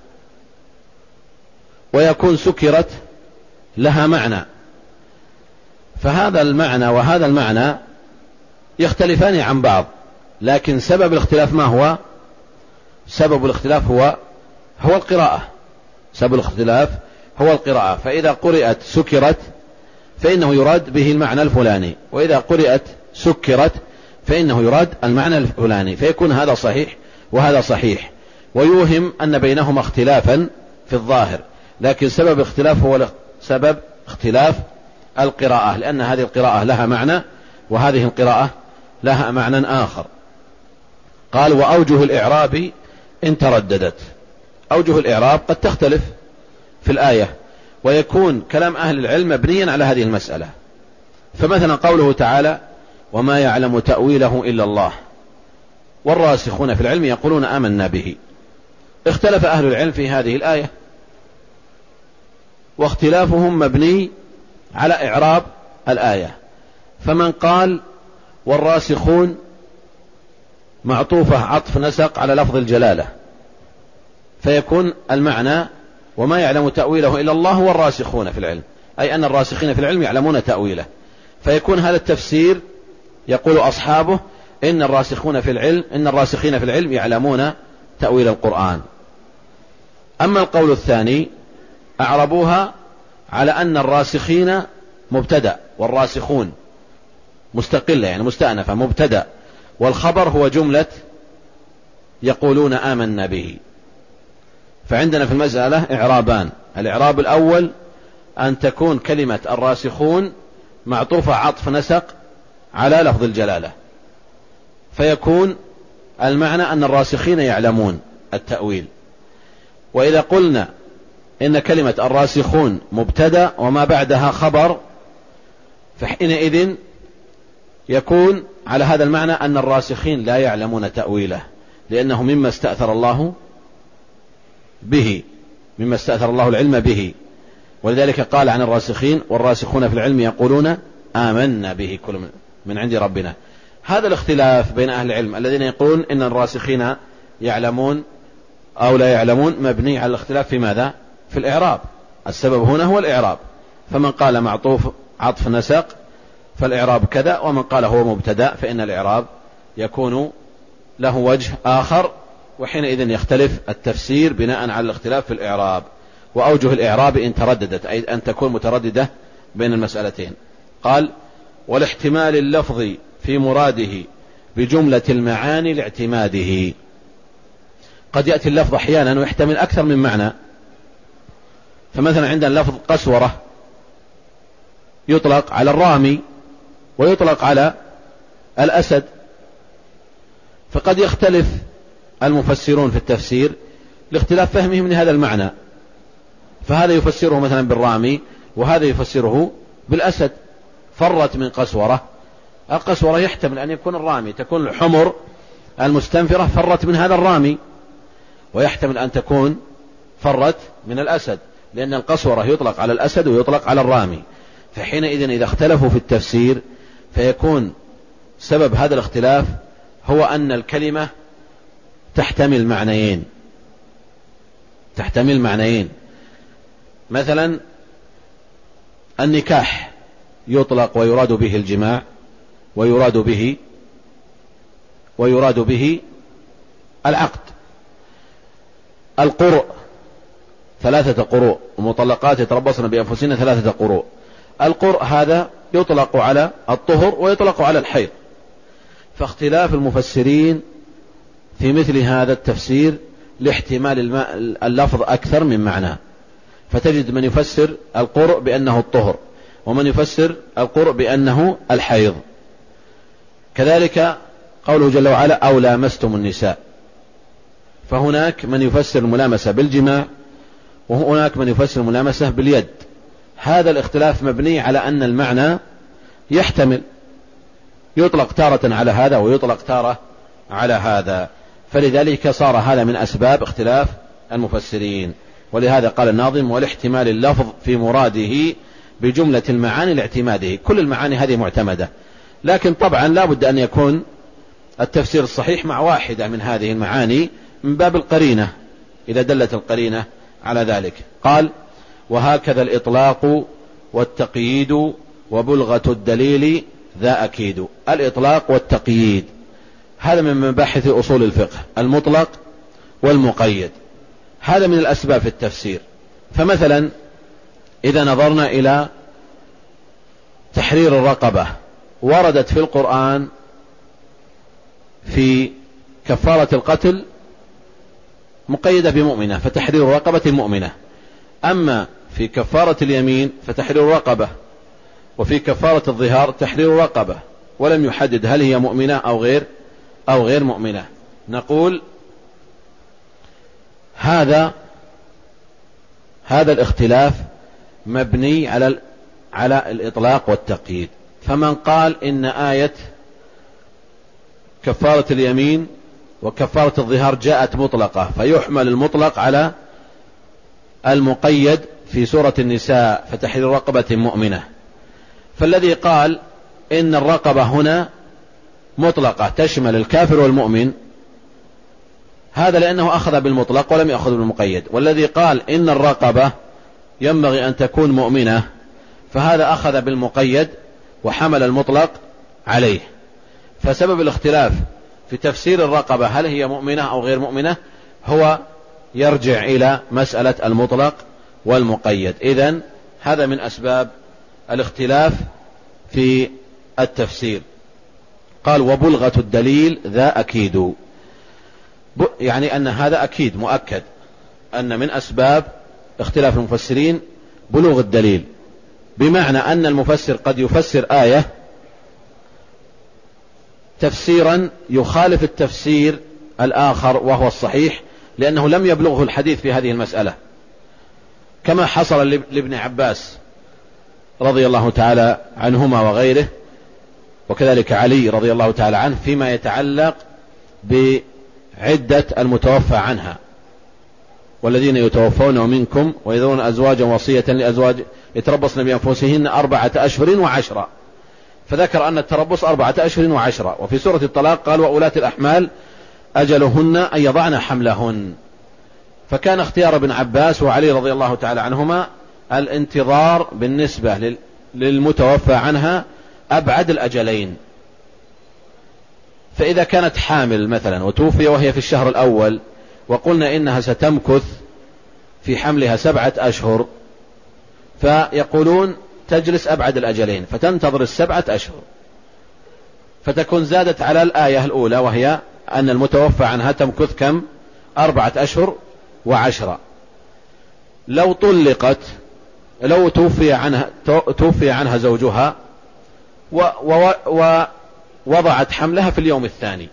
C: ويكون سكرت لها معنى، فهذا المعنى وهذا المعنى يختلفان عن بعض، لكن سبب الاختلاف ما هو؟ سبب الاختلاف هو القراءة. سبب الاختلاف هو القراءة. فإذا قرأت سكرت فإنه يراد به المعنى الفلاني، وإذا قرأت سكرت فإنه يراد المعنى الفلاني، فيكون هذا صحيح وهذا صحيح، ويوهم أن بينهما اختلافا في الظاهر، لكن سبب الاختلاف هو سبب اختلاف القراءة، لأن هذه القراءة لها معنى وهذه القراءة لها معنى آخر. قال: وأوجه الإعراب إن ترددت. أوجه الإعراب قد تختلف في الآية، ويكون كلام أهل العلم مبنيا على هذه المسألة. فمثلا قوله تعالى: وما يعلم تأويله إلا الله والراسخون في العلم يقولون آمنا به. اختلف أهل العلم في هذه الآية، واختلافهم مبني على إعراب الآية. فمن قال والراسخون معطوفة عطف نسق على لفظ الجلالة، فيكون المعنى وما يعلم تأويله إلا الله والراسخون في العلم، أي أن الراسخين في العلم يعلمون تأويله، فيكون هذا التفسير يقول أصحابه إن الراسخين في العلم يعلمون تأويل القرآن. أما القول الثاني أعربوها على أن الراسخين مبتدأ والراسخون مستقلة، يعني مستأنفة، مبتدأ، والخبر هو جملة يقولون آمنا به. فعندنا في المسألة إعرابان: الإعراب الأول أن تكون كلمة الراسخون معطوفة عطف نسق على لفظ الجلالة، فيكون المعنى أن الراسخين يعلمون التأويل. وإذا قلنا إن كلمة الراسخون مبتدأ وما بعدها خبر، فحينئذ يكون على هذا المعنى أن الراسخين لا يعلمون تأويله، لأنه مما استأثر الله به، مما استأثر الله العلم به، ولذلك قال عن الراسخين: والراسخون في العلم يقولون آمنا به كل من عند ربنا. هذا الاختلاف بين أهل العلم الذين يقولون إن الراسخين يعلمون أو لا يعلمون مبني على الاختلاف في ماذا؟ في الإعراب. السبب هنا هو الإعراب، فمن قال معطوف عطف نسق فالإعراب كذا، ومن قال هو مبتدأ فإن الإعراب يكون له وجه آخر، وحينئذ يختلف التفسير بناء على الاختلاف في الإعراب. وأوجه الإعراب إن ترددت، أي أن تكون مترددة بين المسألتين. قال: والاحتمال اللفظي في مراده بجملة المعاني لاعتماده. قد يأتي اللفظ أحيانا ويحتمل أكثر من معنى. فمثلا عندنا لفظ قسورة يطلق على الرامي ويطلق على الأسد، فقد يختلف المفسرون في التفسير لاختلاف فهمهم لهذا المعنى، فهذا يفسره مثلا بالرامي وهذا يفسره بالأسد. فرت من قسورة، القسورة يحتمل أن يكون الرامي، تكون الحمر المستنفرة فرت من هذا الرامي، ويحتمل أن تكون فرت من الأسد، لأن القسورة يطلق على الأسد ويطلق على الرامي. فحينئذ إذا اختلفوا في التفسير فيكون سبب هذا الاختلاف هو أن الكلمة تحتمل معنيين. مثلا النكاح يطلق ويراد به الجماع، ويراد به العقد. القرء 3 قروء، ومطلقات يتربصن بأنفسهن 3 قروء. القرء هذا يطلق على الطهر ويطلق على الحيض. فاختلاف المفسرين في مثل هذا التفسير لاحتمال اللفظ أكثر من معنى، فتجد من يفسر القرء بأنه الطهر، ومن يفسر القرء بأنه الحيض. كذلك قوله جل وعلا أو لامستم النساء، فهناك من يفسر الملامسة بالجماع، وهناك من يفسر الملامسة باليد. هذا الاختلاف مبني على أن المعنى يحتمل، يطلق تارة على هذا ويطلق تارة على هذا، فلذلك صار هذا من أسباب اختلاف المفسرين. ولهذا قال الناظم والاحتمال اللفظ في مراده بجملة المعاني لاعتماده. كل المعاني هذه معتمدة، لكن طبعا لا بد أن يكون التفسير الصحيح مع واحدة من هذه المعاني من باب القرينة إذا دلت القرينة على ذلك. قال وهكذا الإطلاق والتقييد وبلغة الدليل ذا أكيد. الإطلاق والتقييد هذا من مباحث أصول الفقه، المطلق والمقيد، هذا من الأسباب في التفسير. فمثلا إذا نظرنا إلى تحرير الرقبة، وردت في القرآن في كفارة القتل مقيدة بمؤمنة فتحرير رقبة مؤمنة، أما في كفارة اليمين فتحرير رقبة، وفي كفارة الظهار تحرير رقبة، ولم يحدد هل هي مؤمنة أو غير مؤمنة. نقول هذا الاختلاف مبني على الإطلاق والتقييد. فمن قال إن آية كفارة اليمين وكفارة الظهار جاءت مطلقة فيحمل المطلق على المقيد في سورة النساء فتحرير رقبة مؤمنة، فالذي قال إن الرقبة هنا مطلقة تشمل الكافر والمؤمن هذا لأنه أخذ بالمطلق ولم يأخذ بالمقيد، والذي قال إن الرقبة ينبغي أن تكون مؤمنة فهذا أخذ بالمقيد وحمل المطلق عليه. فسبب الاختلاف في تفسير الرقبة هل هي مؤمنة أو غير مؤمنة هو يرجع إلى مسألة المطلق والمقيد. إذن هذا من أسباب الاختلاف في التفسير. قال وبلغة الدليل ذا أكيد، يعني أن هذا أكيد مؤكد أن من أسباب اختلاف المفسرين بلوغ الدليل، بمعنى أن المفسر قد يفسر آية تفسيرا يخالف التفسير الآخر وهو الصحيح لأنه لم يبلغه الحديث في هذه المسألة، كما حصل لابن عباس رضي الله تعالى عنهما وغيره، وكذلك علي رضي الله تعالى عنه فيما يتعلق بعدة المتوفى عنها، والذين يتوفون منكم ويذرون أزواجا وصية لأزواج يتربصن بأنفسهن 4 أشهر و10، فذكر أن التربص 4 أشهر و10. وفي سورة الطلاق قال وأولاة الأحمال أجلهن أن يضعن حملهن، فكان اختيار ابن عباس وعلي رضي الله تعالى عنهما الانتظار بالنسبة للمتوفى عنها أبعد الأجلين. فإذا كانت حامل مثلا وتوفي وهي في الشهر الأول وقلنا إنها ستمكث في حملها 7 أشهر، فيقولون تجلس أبعد الأجلين فتنتظر 7 أشهر، فتكون زادت على الآية الأولى وهي أن المتوفى عنها تمكث كم 4 أشهر و10. لو طلقت لو توفي عنها زوجها ووضعت حملها في اليوم الثاني،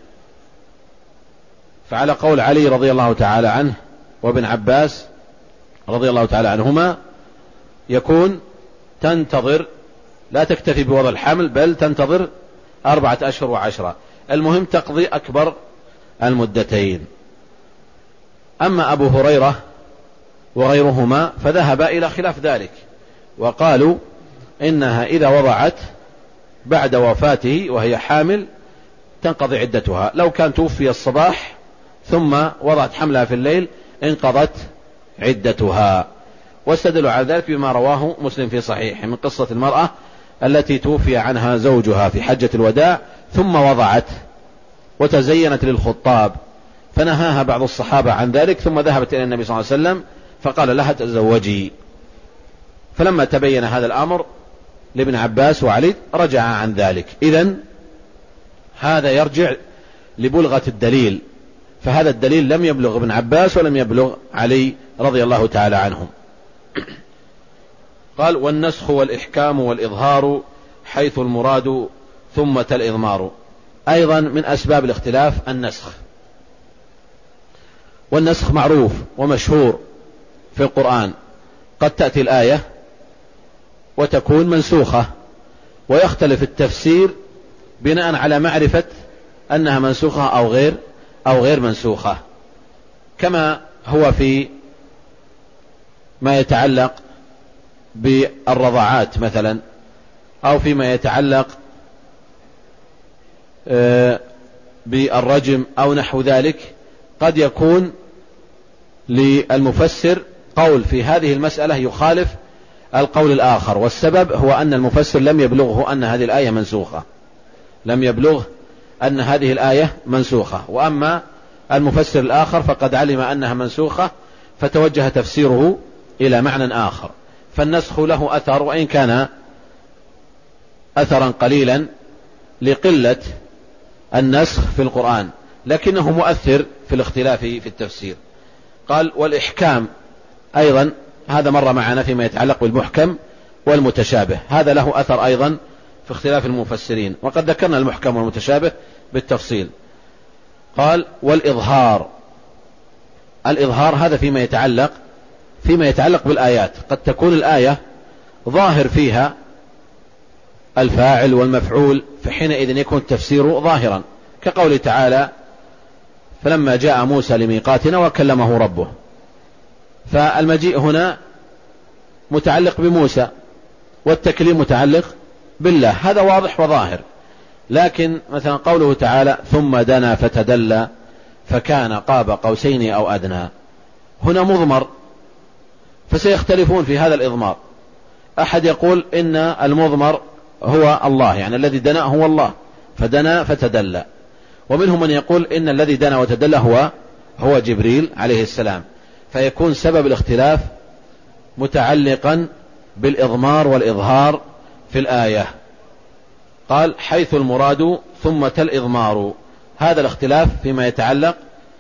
C: فعلى قول علي رضي الله تعالى عنه وابن عباس رضي الله تعالى عنهما يكون تنتظر لا تكتفي بوضع الحمل بل تنتظر 4 أشهر و10، المهم تقضي أكبر المدتين. أما أبو هريرة وغيرهما فذهب إلى خلاف ذلك، وقالوا إنها إذا وضعت بعد وفاته وهي حامل تنقضي عدتها، لو كان توفي الصباح ثم وضعت حملها في الليل انقضت عدتها. واستدلوا على ذلك بما رواه مسلم في صحيح من قصة المرأة التي توفي عنها زوجها في حجة الوداع ثم وضعت وتزينت للخطاب، فنهاها بعض الصحابة عن ذلك، ثم ذهبت إلى النبي صلى الله عليه وسلم فقال لها تزوجي. فلما تبين هذا الأمر لابن عباس وعلي رجع عن ذلك. إذن هذا يرجع لبلغة الدليل، فهذا الدليل لم يبلغ ابن عباس ولم يبلغ علي رضي الله تعالى عنهم. قال والنسخ والإحكام والإظهار حيث المراد ثم الإضمار. أيضا من أسباب الاختلاف النسخ، والنسخ معروف ومشهور في القرآن، قد تأتي الآية وتكون منسوخة ويختلف التفسير بناء على معرفة أنها منسوخة أو غير منسوخة، كما هو في ما يتعلق بالرضاعات مثلا، أو فيما يتعلق بالرجم أو نحو ذلك. قد يكون للمفسر قول في هذه المسألة يخالف القول الآخر، والسبب هو أن المفسر لم يبلغه أن هذه الآية منسوخة، لم يبلغ أن هذه الآية منسوخة، وأما المفسر الآخر فقد علم أنها منسوخة فتوجه تفسيره إلى معنى آخر. فالنسخ له أثر، وإن كان أثرا قليلا لقلة النسخ في القرآن، لكنه مؤثر في الاختلاف في التفسير. قال والإحكام أيضا، هذا مر معنا فيما يتعلق بالمحكم والمتشابه، هذا له أثر أيضا في اختلاف المفسرين، وقد ذكرنا المحكم والمتشابه بالتفصيل. قال والإظهار، الإظهار هذا فيما يتعلق بالآيات، قد تكون الآية ظاهر فيها الفاعل والمفعول، فحينئذ يكون التفسير ظاهرا، كقول تعالى فلما جاء موسى لميقاتنا وكلمه ربه، فالمجيء هنا متعلق بموسى والتكليم متعلق بالله، هذا واضح وظاهر. لكن مثلا قوله تعالى ثم دنا فتدلى فكان قاب قوسين أو أدنى، هنا مضمر، فسيختلفون في هذا الإضمار. أحد يقول إن المضمر هو الله، يعني الذي دنا هو الله فدنا فتدلى، ومنهم من يقول إن الذي دنا وتدلى هو جبريل عليه السلام، فيكون سبب الاختلاف متعلقا بالإضمار والإظهار في الآية. قال حيث المراد ثم الإضمار، هذا الاختلاف فيما يتعلق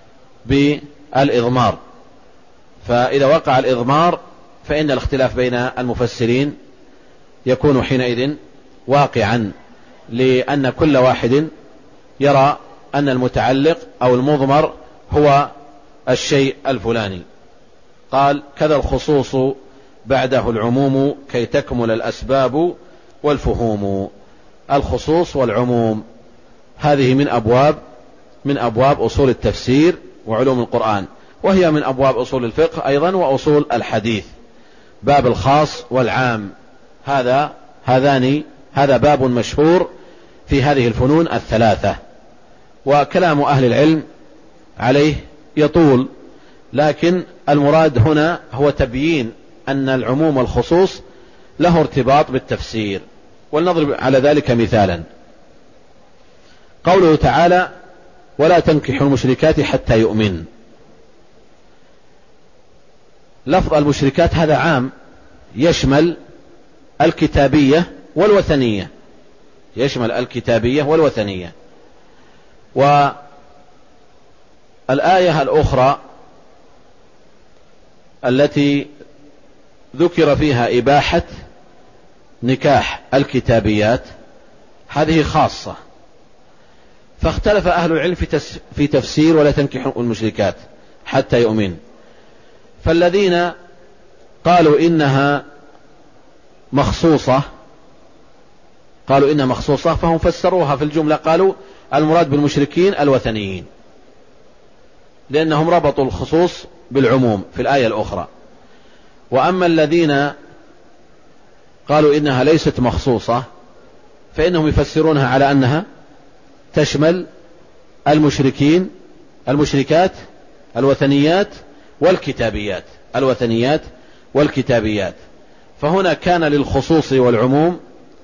C: بالإضمار، فإذا وقع الإضمار فإن الاختلاف بين المفسرين يكون حينئذ واقعا، لأن كل واحد يرى أن المتعلق أو المضمر هو الشيء الفلاني. قال كذا الخصوص بعده العموم كي تكمل الأسباب والفهوم. الخصوص والعموم هذه من أبواب أصول التفسير وعلوم القرآن، وهي من أبواب أصول الفقه أيضا وأصول الحديث. باب الخاص والعام، هذا باب مشهور في هذه الفنون الثلاثة، وكلام أهل العلم عليه يطول، لكن المراد هنا هو تبيين أن العموم والخصوص له ارتباط بالتفسير. ولنضرب على ذلك مثالا، قوله تعالى ولا تنكحوا المشركات حتى يؤمن. لفظ المشركات هذا عام، يشمل الكتابية والوثنية، والآية الأخرى التي ذكر فيها إباحة نكاح الكتابيات هذه خاصة، فاختلف أهل العلم في تفسير ولا تنكحوا المشركات حتى يؤمن. فالذين قالوا إنها مخصوصة فهم فسروها في الجملة، قالوا المراد بالمشركين الوثنيين، لأنهم ربطوا الخصوص بالعموم في الآية الأخرى. وأما الذين قالوا إنها ليست مخصوصة فإنهم يفسرونها على أنها تشمل المشركات الوثنيات والكتابيات، فهنا كان للخصوص والعموم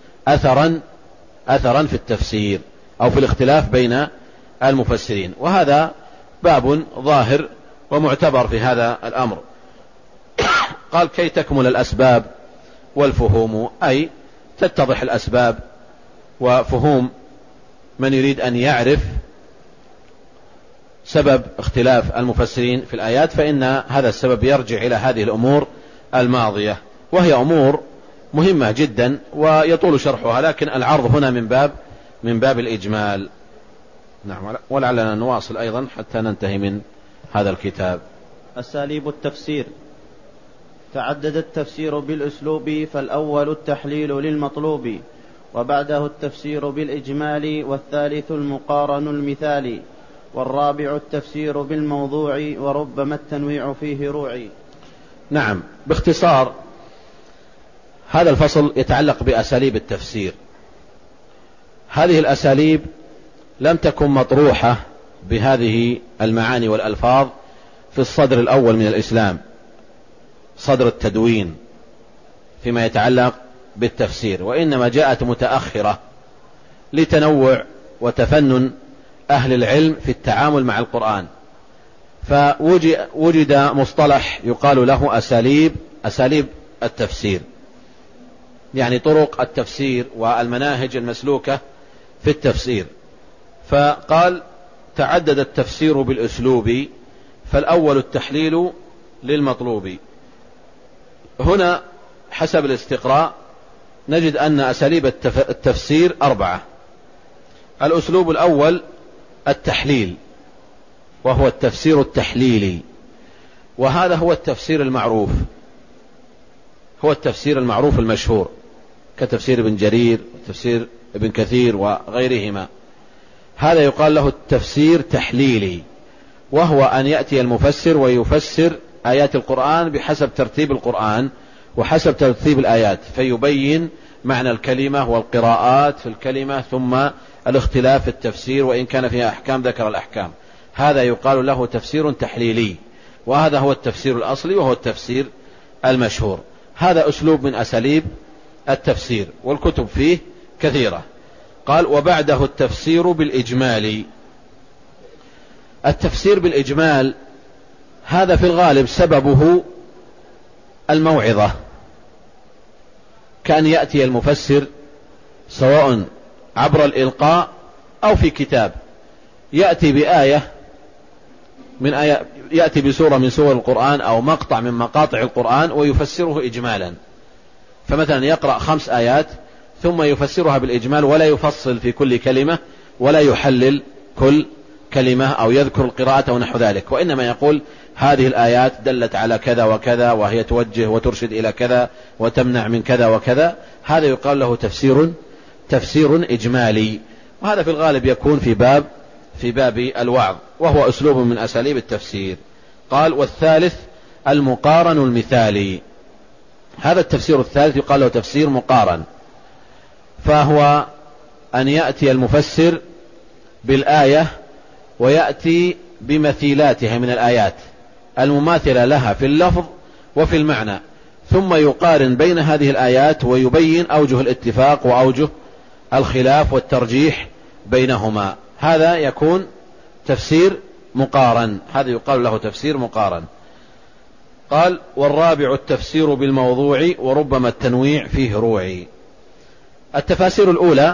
C: أثرا في التفسير أو في الاختلاف بين المفسرين، وهذا باب ظاهر ومعتبر في هذا الأمر. قال كي تكمل الأسباب والفهوم، أي تتضح الأسباب وفهوم من يريد أن يعرف سبب اختلاف المفسرين في الآيات، فإن هذا السبب يرجع إلى هذه الأمور الماضية، وهي أمور مهمة جدا ويطول شرحها، لكن العرض هنا من باب الإجمال. نعم، ولعلنا نواصل أيضا حتى ننتهي من هذا الكتاب.
B: أساليب التفسير. تعدد التفسير بالأسلوب، فالأول التحليل للمطلوب، وبعده التفسير بالإجمال، والثالث المقارن المثالي، والرابع التفسير بالموضوع، وربما التنويع فيه روعي.
C: نعم، باختصار هذا الفصل يتعلق بأساليب التفسير. هذه الأساليب لم تكن مطروحة بهذه المعاني والألفاظ في الصدر الأول من الإسلام، صدر التدوين فيما يتعلق بالتفسير، وإنما جاءت متأخرة لتنوع وتفنن أهل العلم في التعامل مع القرآن، فوجد مصطلح يقال له أساليب التفسير، يعني طرق التفسير والمناهج المسلوكة في التفسير. فقال تعدد التفسير بالأسلوب، فالأول التحليل للمطلوب. هنا حسب الاستقراء نجد أن أساليب التفسير 4. الأسلوب الأول التحليل، وهو التفسير التحليلي، وهذا هو التفسير المعروف، هو التفسير المعروف المشهور كتفسير ابن جرير وتفسير ابن كثير وغيرهما. هذا يقال له التفسير تحليلي، وهو أن يأتي المفسر ويفسر آيات القرآن بحسب ترتيب القرآن وحسب ترتيب الآيات، فيبين معنى الكلمة والقراءات في الكلمة، ثم الاختلاف في التفسير، وإن كان فيها أحكام ذكر الأحكام. هذا يقال له تفسير تحليلي، وهذا هو التفسير الأصلي وهو التفسير المشهور. هذا أسلوب من أساليب التفسير، والكتب فيه كثيرة. قال وبعده التفسير بالإجمال. التفسير بالإجمال هذا في الغالب سببه الموعظة، كأن يأتي المفسر سواء عبر الإلقاء أو في كتاب، يأتي بآية يأتي بسورة من سور القرآن أو مقطع من مقاطع القرآن ويفسره إجمالا. فمثلا يقرأ 5 آيات ثم يفسرها بالإجمال، ولا يفصل في كل كلمة ولا يحلل كل كلمة أو يذكر القراءة ونحو ذلك، وإنما يقول هذه الآيات دلت على كذا وكذا، وهي توجه وترشد إلى كذا وتمنع من كذا وكذا. هذا يقال له تفسير إجمالي، وهذا في الغالب يكون في باب الوعظ، وهو أسلوب من أساليب التفسير. قال والثالث المقارن المثالي. هذا التفسير الثالث يقال له تفسير مقارن، فهو أن يأتي المفسر بالآية ويأتي بمثيلاتها من الآيات المماثلة لها في اللفظ وفي المعنى، ثم يقارن بين هذه الآيات ويبين أوجه الاتفاق وأوجه الخلاف والترجيح بينهما. هذا يكون تفسير مقارن، هذا يقال له تفسير مقارن. قال والرابع التفسير بالموضوع، وربما التنويع فيه روعي. التفاسير الأولى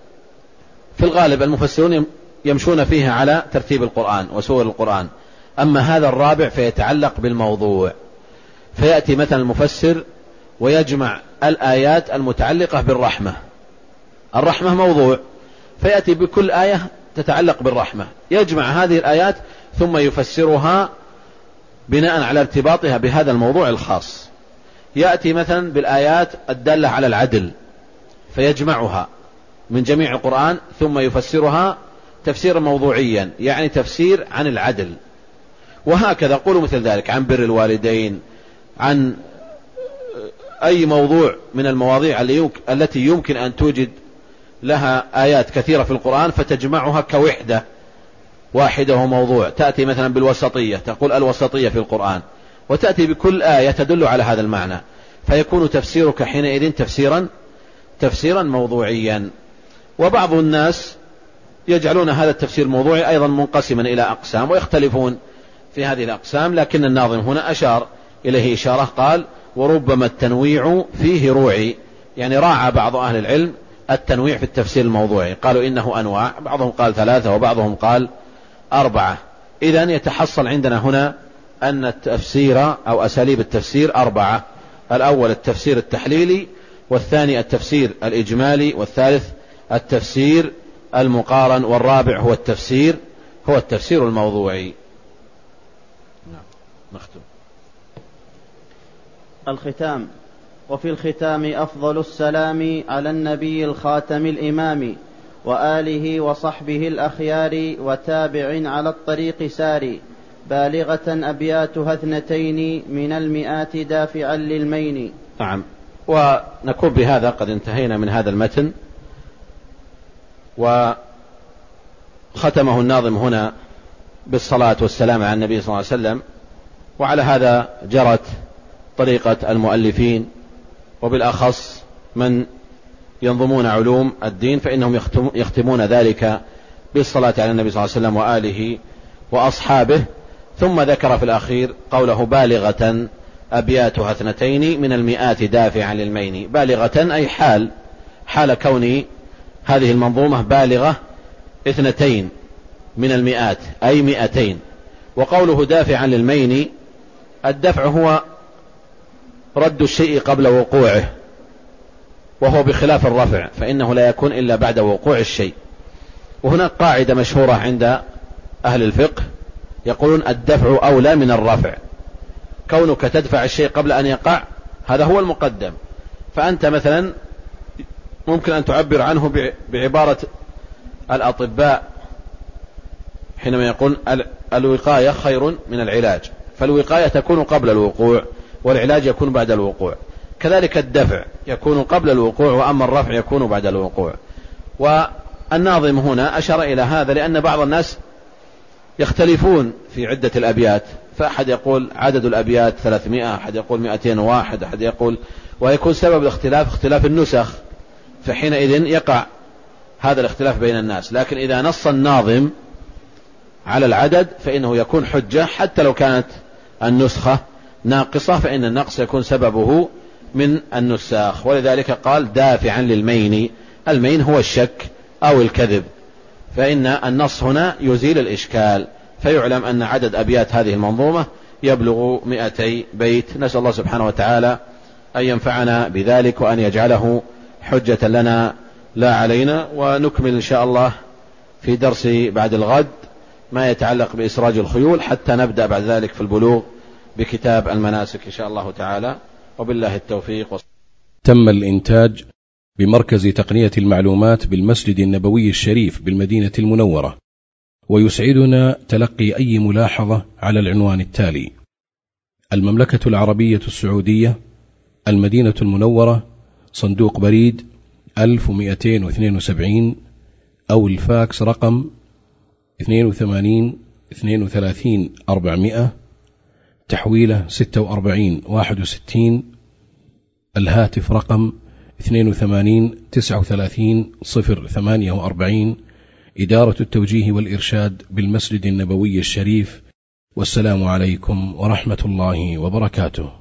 C: في الغالب المفسرون يمشون فيها على ترتيب القرآن وسور القرآن، أما هذا الرابع فيتعلق بالموضوع، فيأتي مثلا المفسر ويجمع الآيات المتعلقة بالرحمة. الرحمة موضوع، فيأتي بكل آية تتعلق بالرحمة، يجمع هذه الآيات ثم يفسرها بناء على ارتباطها بهذا الموضوع الخاص. يأتي مثلا بالآيات الدالة على العدل فيجمعها من جميع القرآن ثم يفسرها تفسيرا موضوعيا، يعني تفسير عن العدل. وهكذا قولوا مثل ذلك عن بر الوالدين، عن أي موضوع من المواضيع التي يمكن أن توجد لها آيات كثيرة في القرآن فتجمعها كوحدة واحدة وموضوع. تأتي مثلا بالوسطية، تقول الوسطية في القرآن، وتأتي بكل آية تدل على هذا المعنى، فيكون تفسيرك حينئذ تفسيرا موضوعيا. وبعض الناس يجعلون هذا التفسير الموضوعي أيضا منقسما إلى أقسام، ويختلفون في هذه الأقسام، لكن الناظم هنا أشار إليه إشارة، قال وربما التنويع فيه روعي، يعني راعى بعض أهل العلم التنويع في التفسير الموضوعي، قالوا إنه أنواع، بعضهم قال 3 وبعضهم قال 4، إذن يتحصل عندنا هنا أن التفسير أو أساليب التفسير 4. الأول التفسير التحليلي، والثاني التفسير الإجمالي، والثالث التفسير المقارن، والرابع هو التفسير الموضوعي. نختم.
B: الختام. وفي الختام أفضل السلام على النبي الخاتم الإمام وآله وصحبه الأخيار وتابع على الطريق ساري، بالغة أبياتها 2 من المئات دافعا للمين.
C: نعم. ونكون بهذا قد انتهينا من هذا المتن، وختمه الناظم هنا بالصلاة والسلام على النبي صلى الله عليه وسلم. وعلى هذا جرت طريقة المؤلفين، وبالأخص من ينظمون علوم الدين، فإنهم يختمون ذلك بالصلاة على النبي صلى الله عليه وسلم وآله وأصحابه. ثم ذكر في الأخير قوله بالغة أبياتها 2 من المئات دافعا للمين. بالغة أي حال كون هذه المنظومة بالغة 2 من المئات أي 200. وقوله دافعا للمين، الدفع هو رد الشيء قبل وقوعه، وهو بخلاف الرفع فإنه لا يكون إلا بعد وقوع الشيء. وهناك قاعدة مشهورة عند أهل الفقه يقولون الدفع أولى من الرفع. كونك تدفع الشيء قبل أن يقع هذا هو المقدم. فأنت مثلا ممكن أن تعبر عنه بعبارة الأطباء حينما يقول الوقاية خير من العلاج، فالوقاية تكون قبل الوقوع والعلاج يكون بعد الوقوع. كذلك الدفع يكون قبل الوقوع، وأما الرفع يكون بعد الوقوع. والناظم هنا أشار إلى هذا لأن بعض الناس يختلفون في عدة الأبيات، فأحد يقول عدد الأبيات 300، أحد يقول 201، أحد يقول، ويكون سبب الاختلاف اختلاف النسخ، فحينئذ يقع هذا الاختلاف بين الناس. لكن إذا نص الناظم على العدد فإنه يكون حجة، حتى لو كانت النسخة ناقصة فإن النقص يكون سببه من النساخ. ولذلك قال دافعا للمين. المين هو الشك أو الكذب، فإن النص هنا يزيل الإشكال، فيعلم أن عدد أبيات هذه المنظومة يبلغ 200 بيت. نسأل الله سبحانه وتعالى أن ينفعنا بذلك وأن يجعله حجة لنا لا علينا. ونكمل إن شاء الله في درس بعد الغد ما يتعلق بإسراج الخيول، حتى نبدأ بعد ذلك في البلوغ بكتاب المناسك إن شاء الله تعالى، وبالله التوفيق.
A: تم الإنتاج بمركز تقنية المعلومات بالمسجد النبوي الشريف بالمدينة المنورة، ويسعدنا تلقي أي ملاحظة على العنوان التالي: المملكة العربية السعودية، المدينة المنورة، صندوق بريد 1272، أو الفاكس رقم 82 32 400، تحويله 46 61، الهاتف رقم 82 39 048، إدارة التوجيه والإرشاد بالمسجد النبوي الشريف. والسلام عليكم ورحمة الله وبركاته.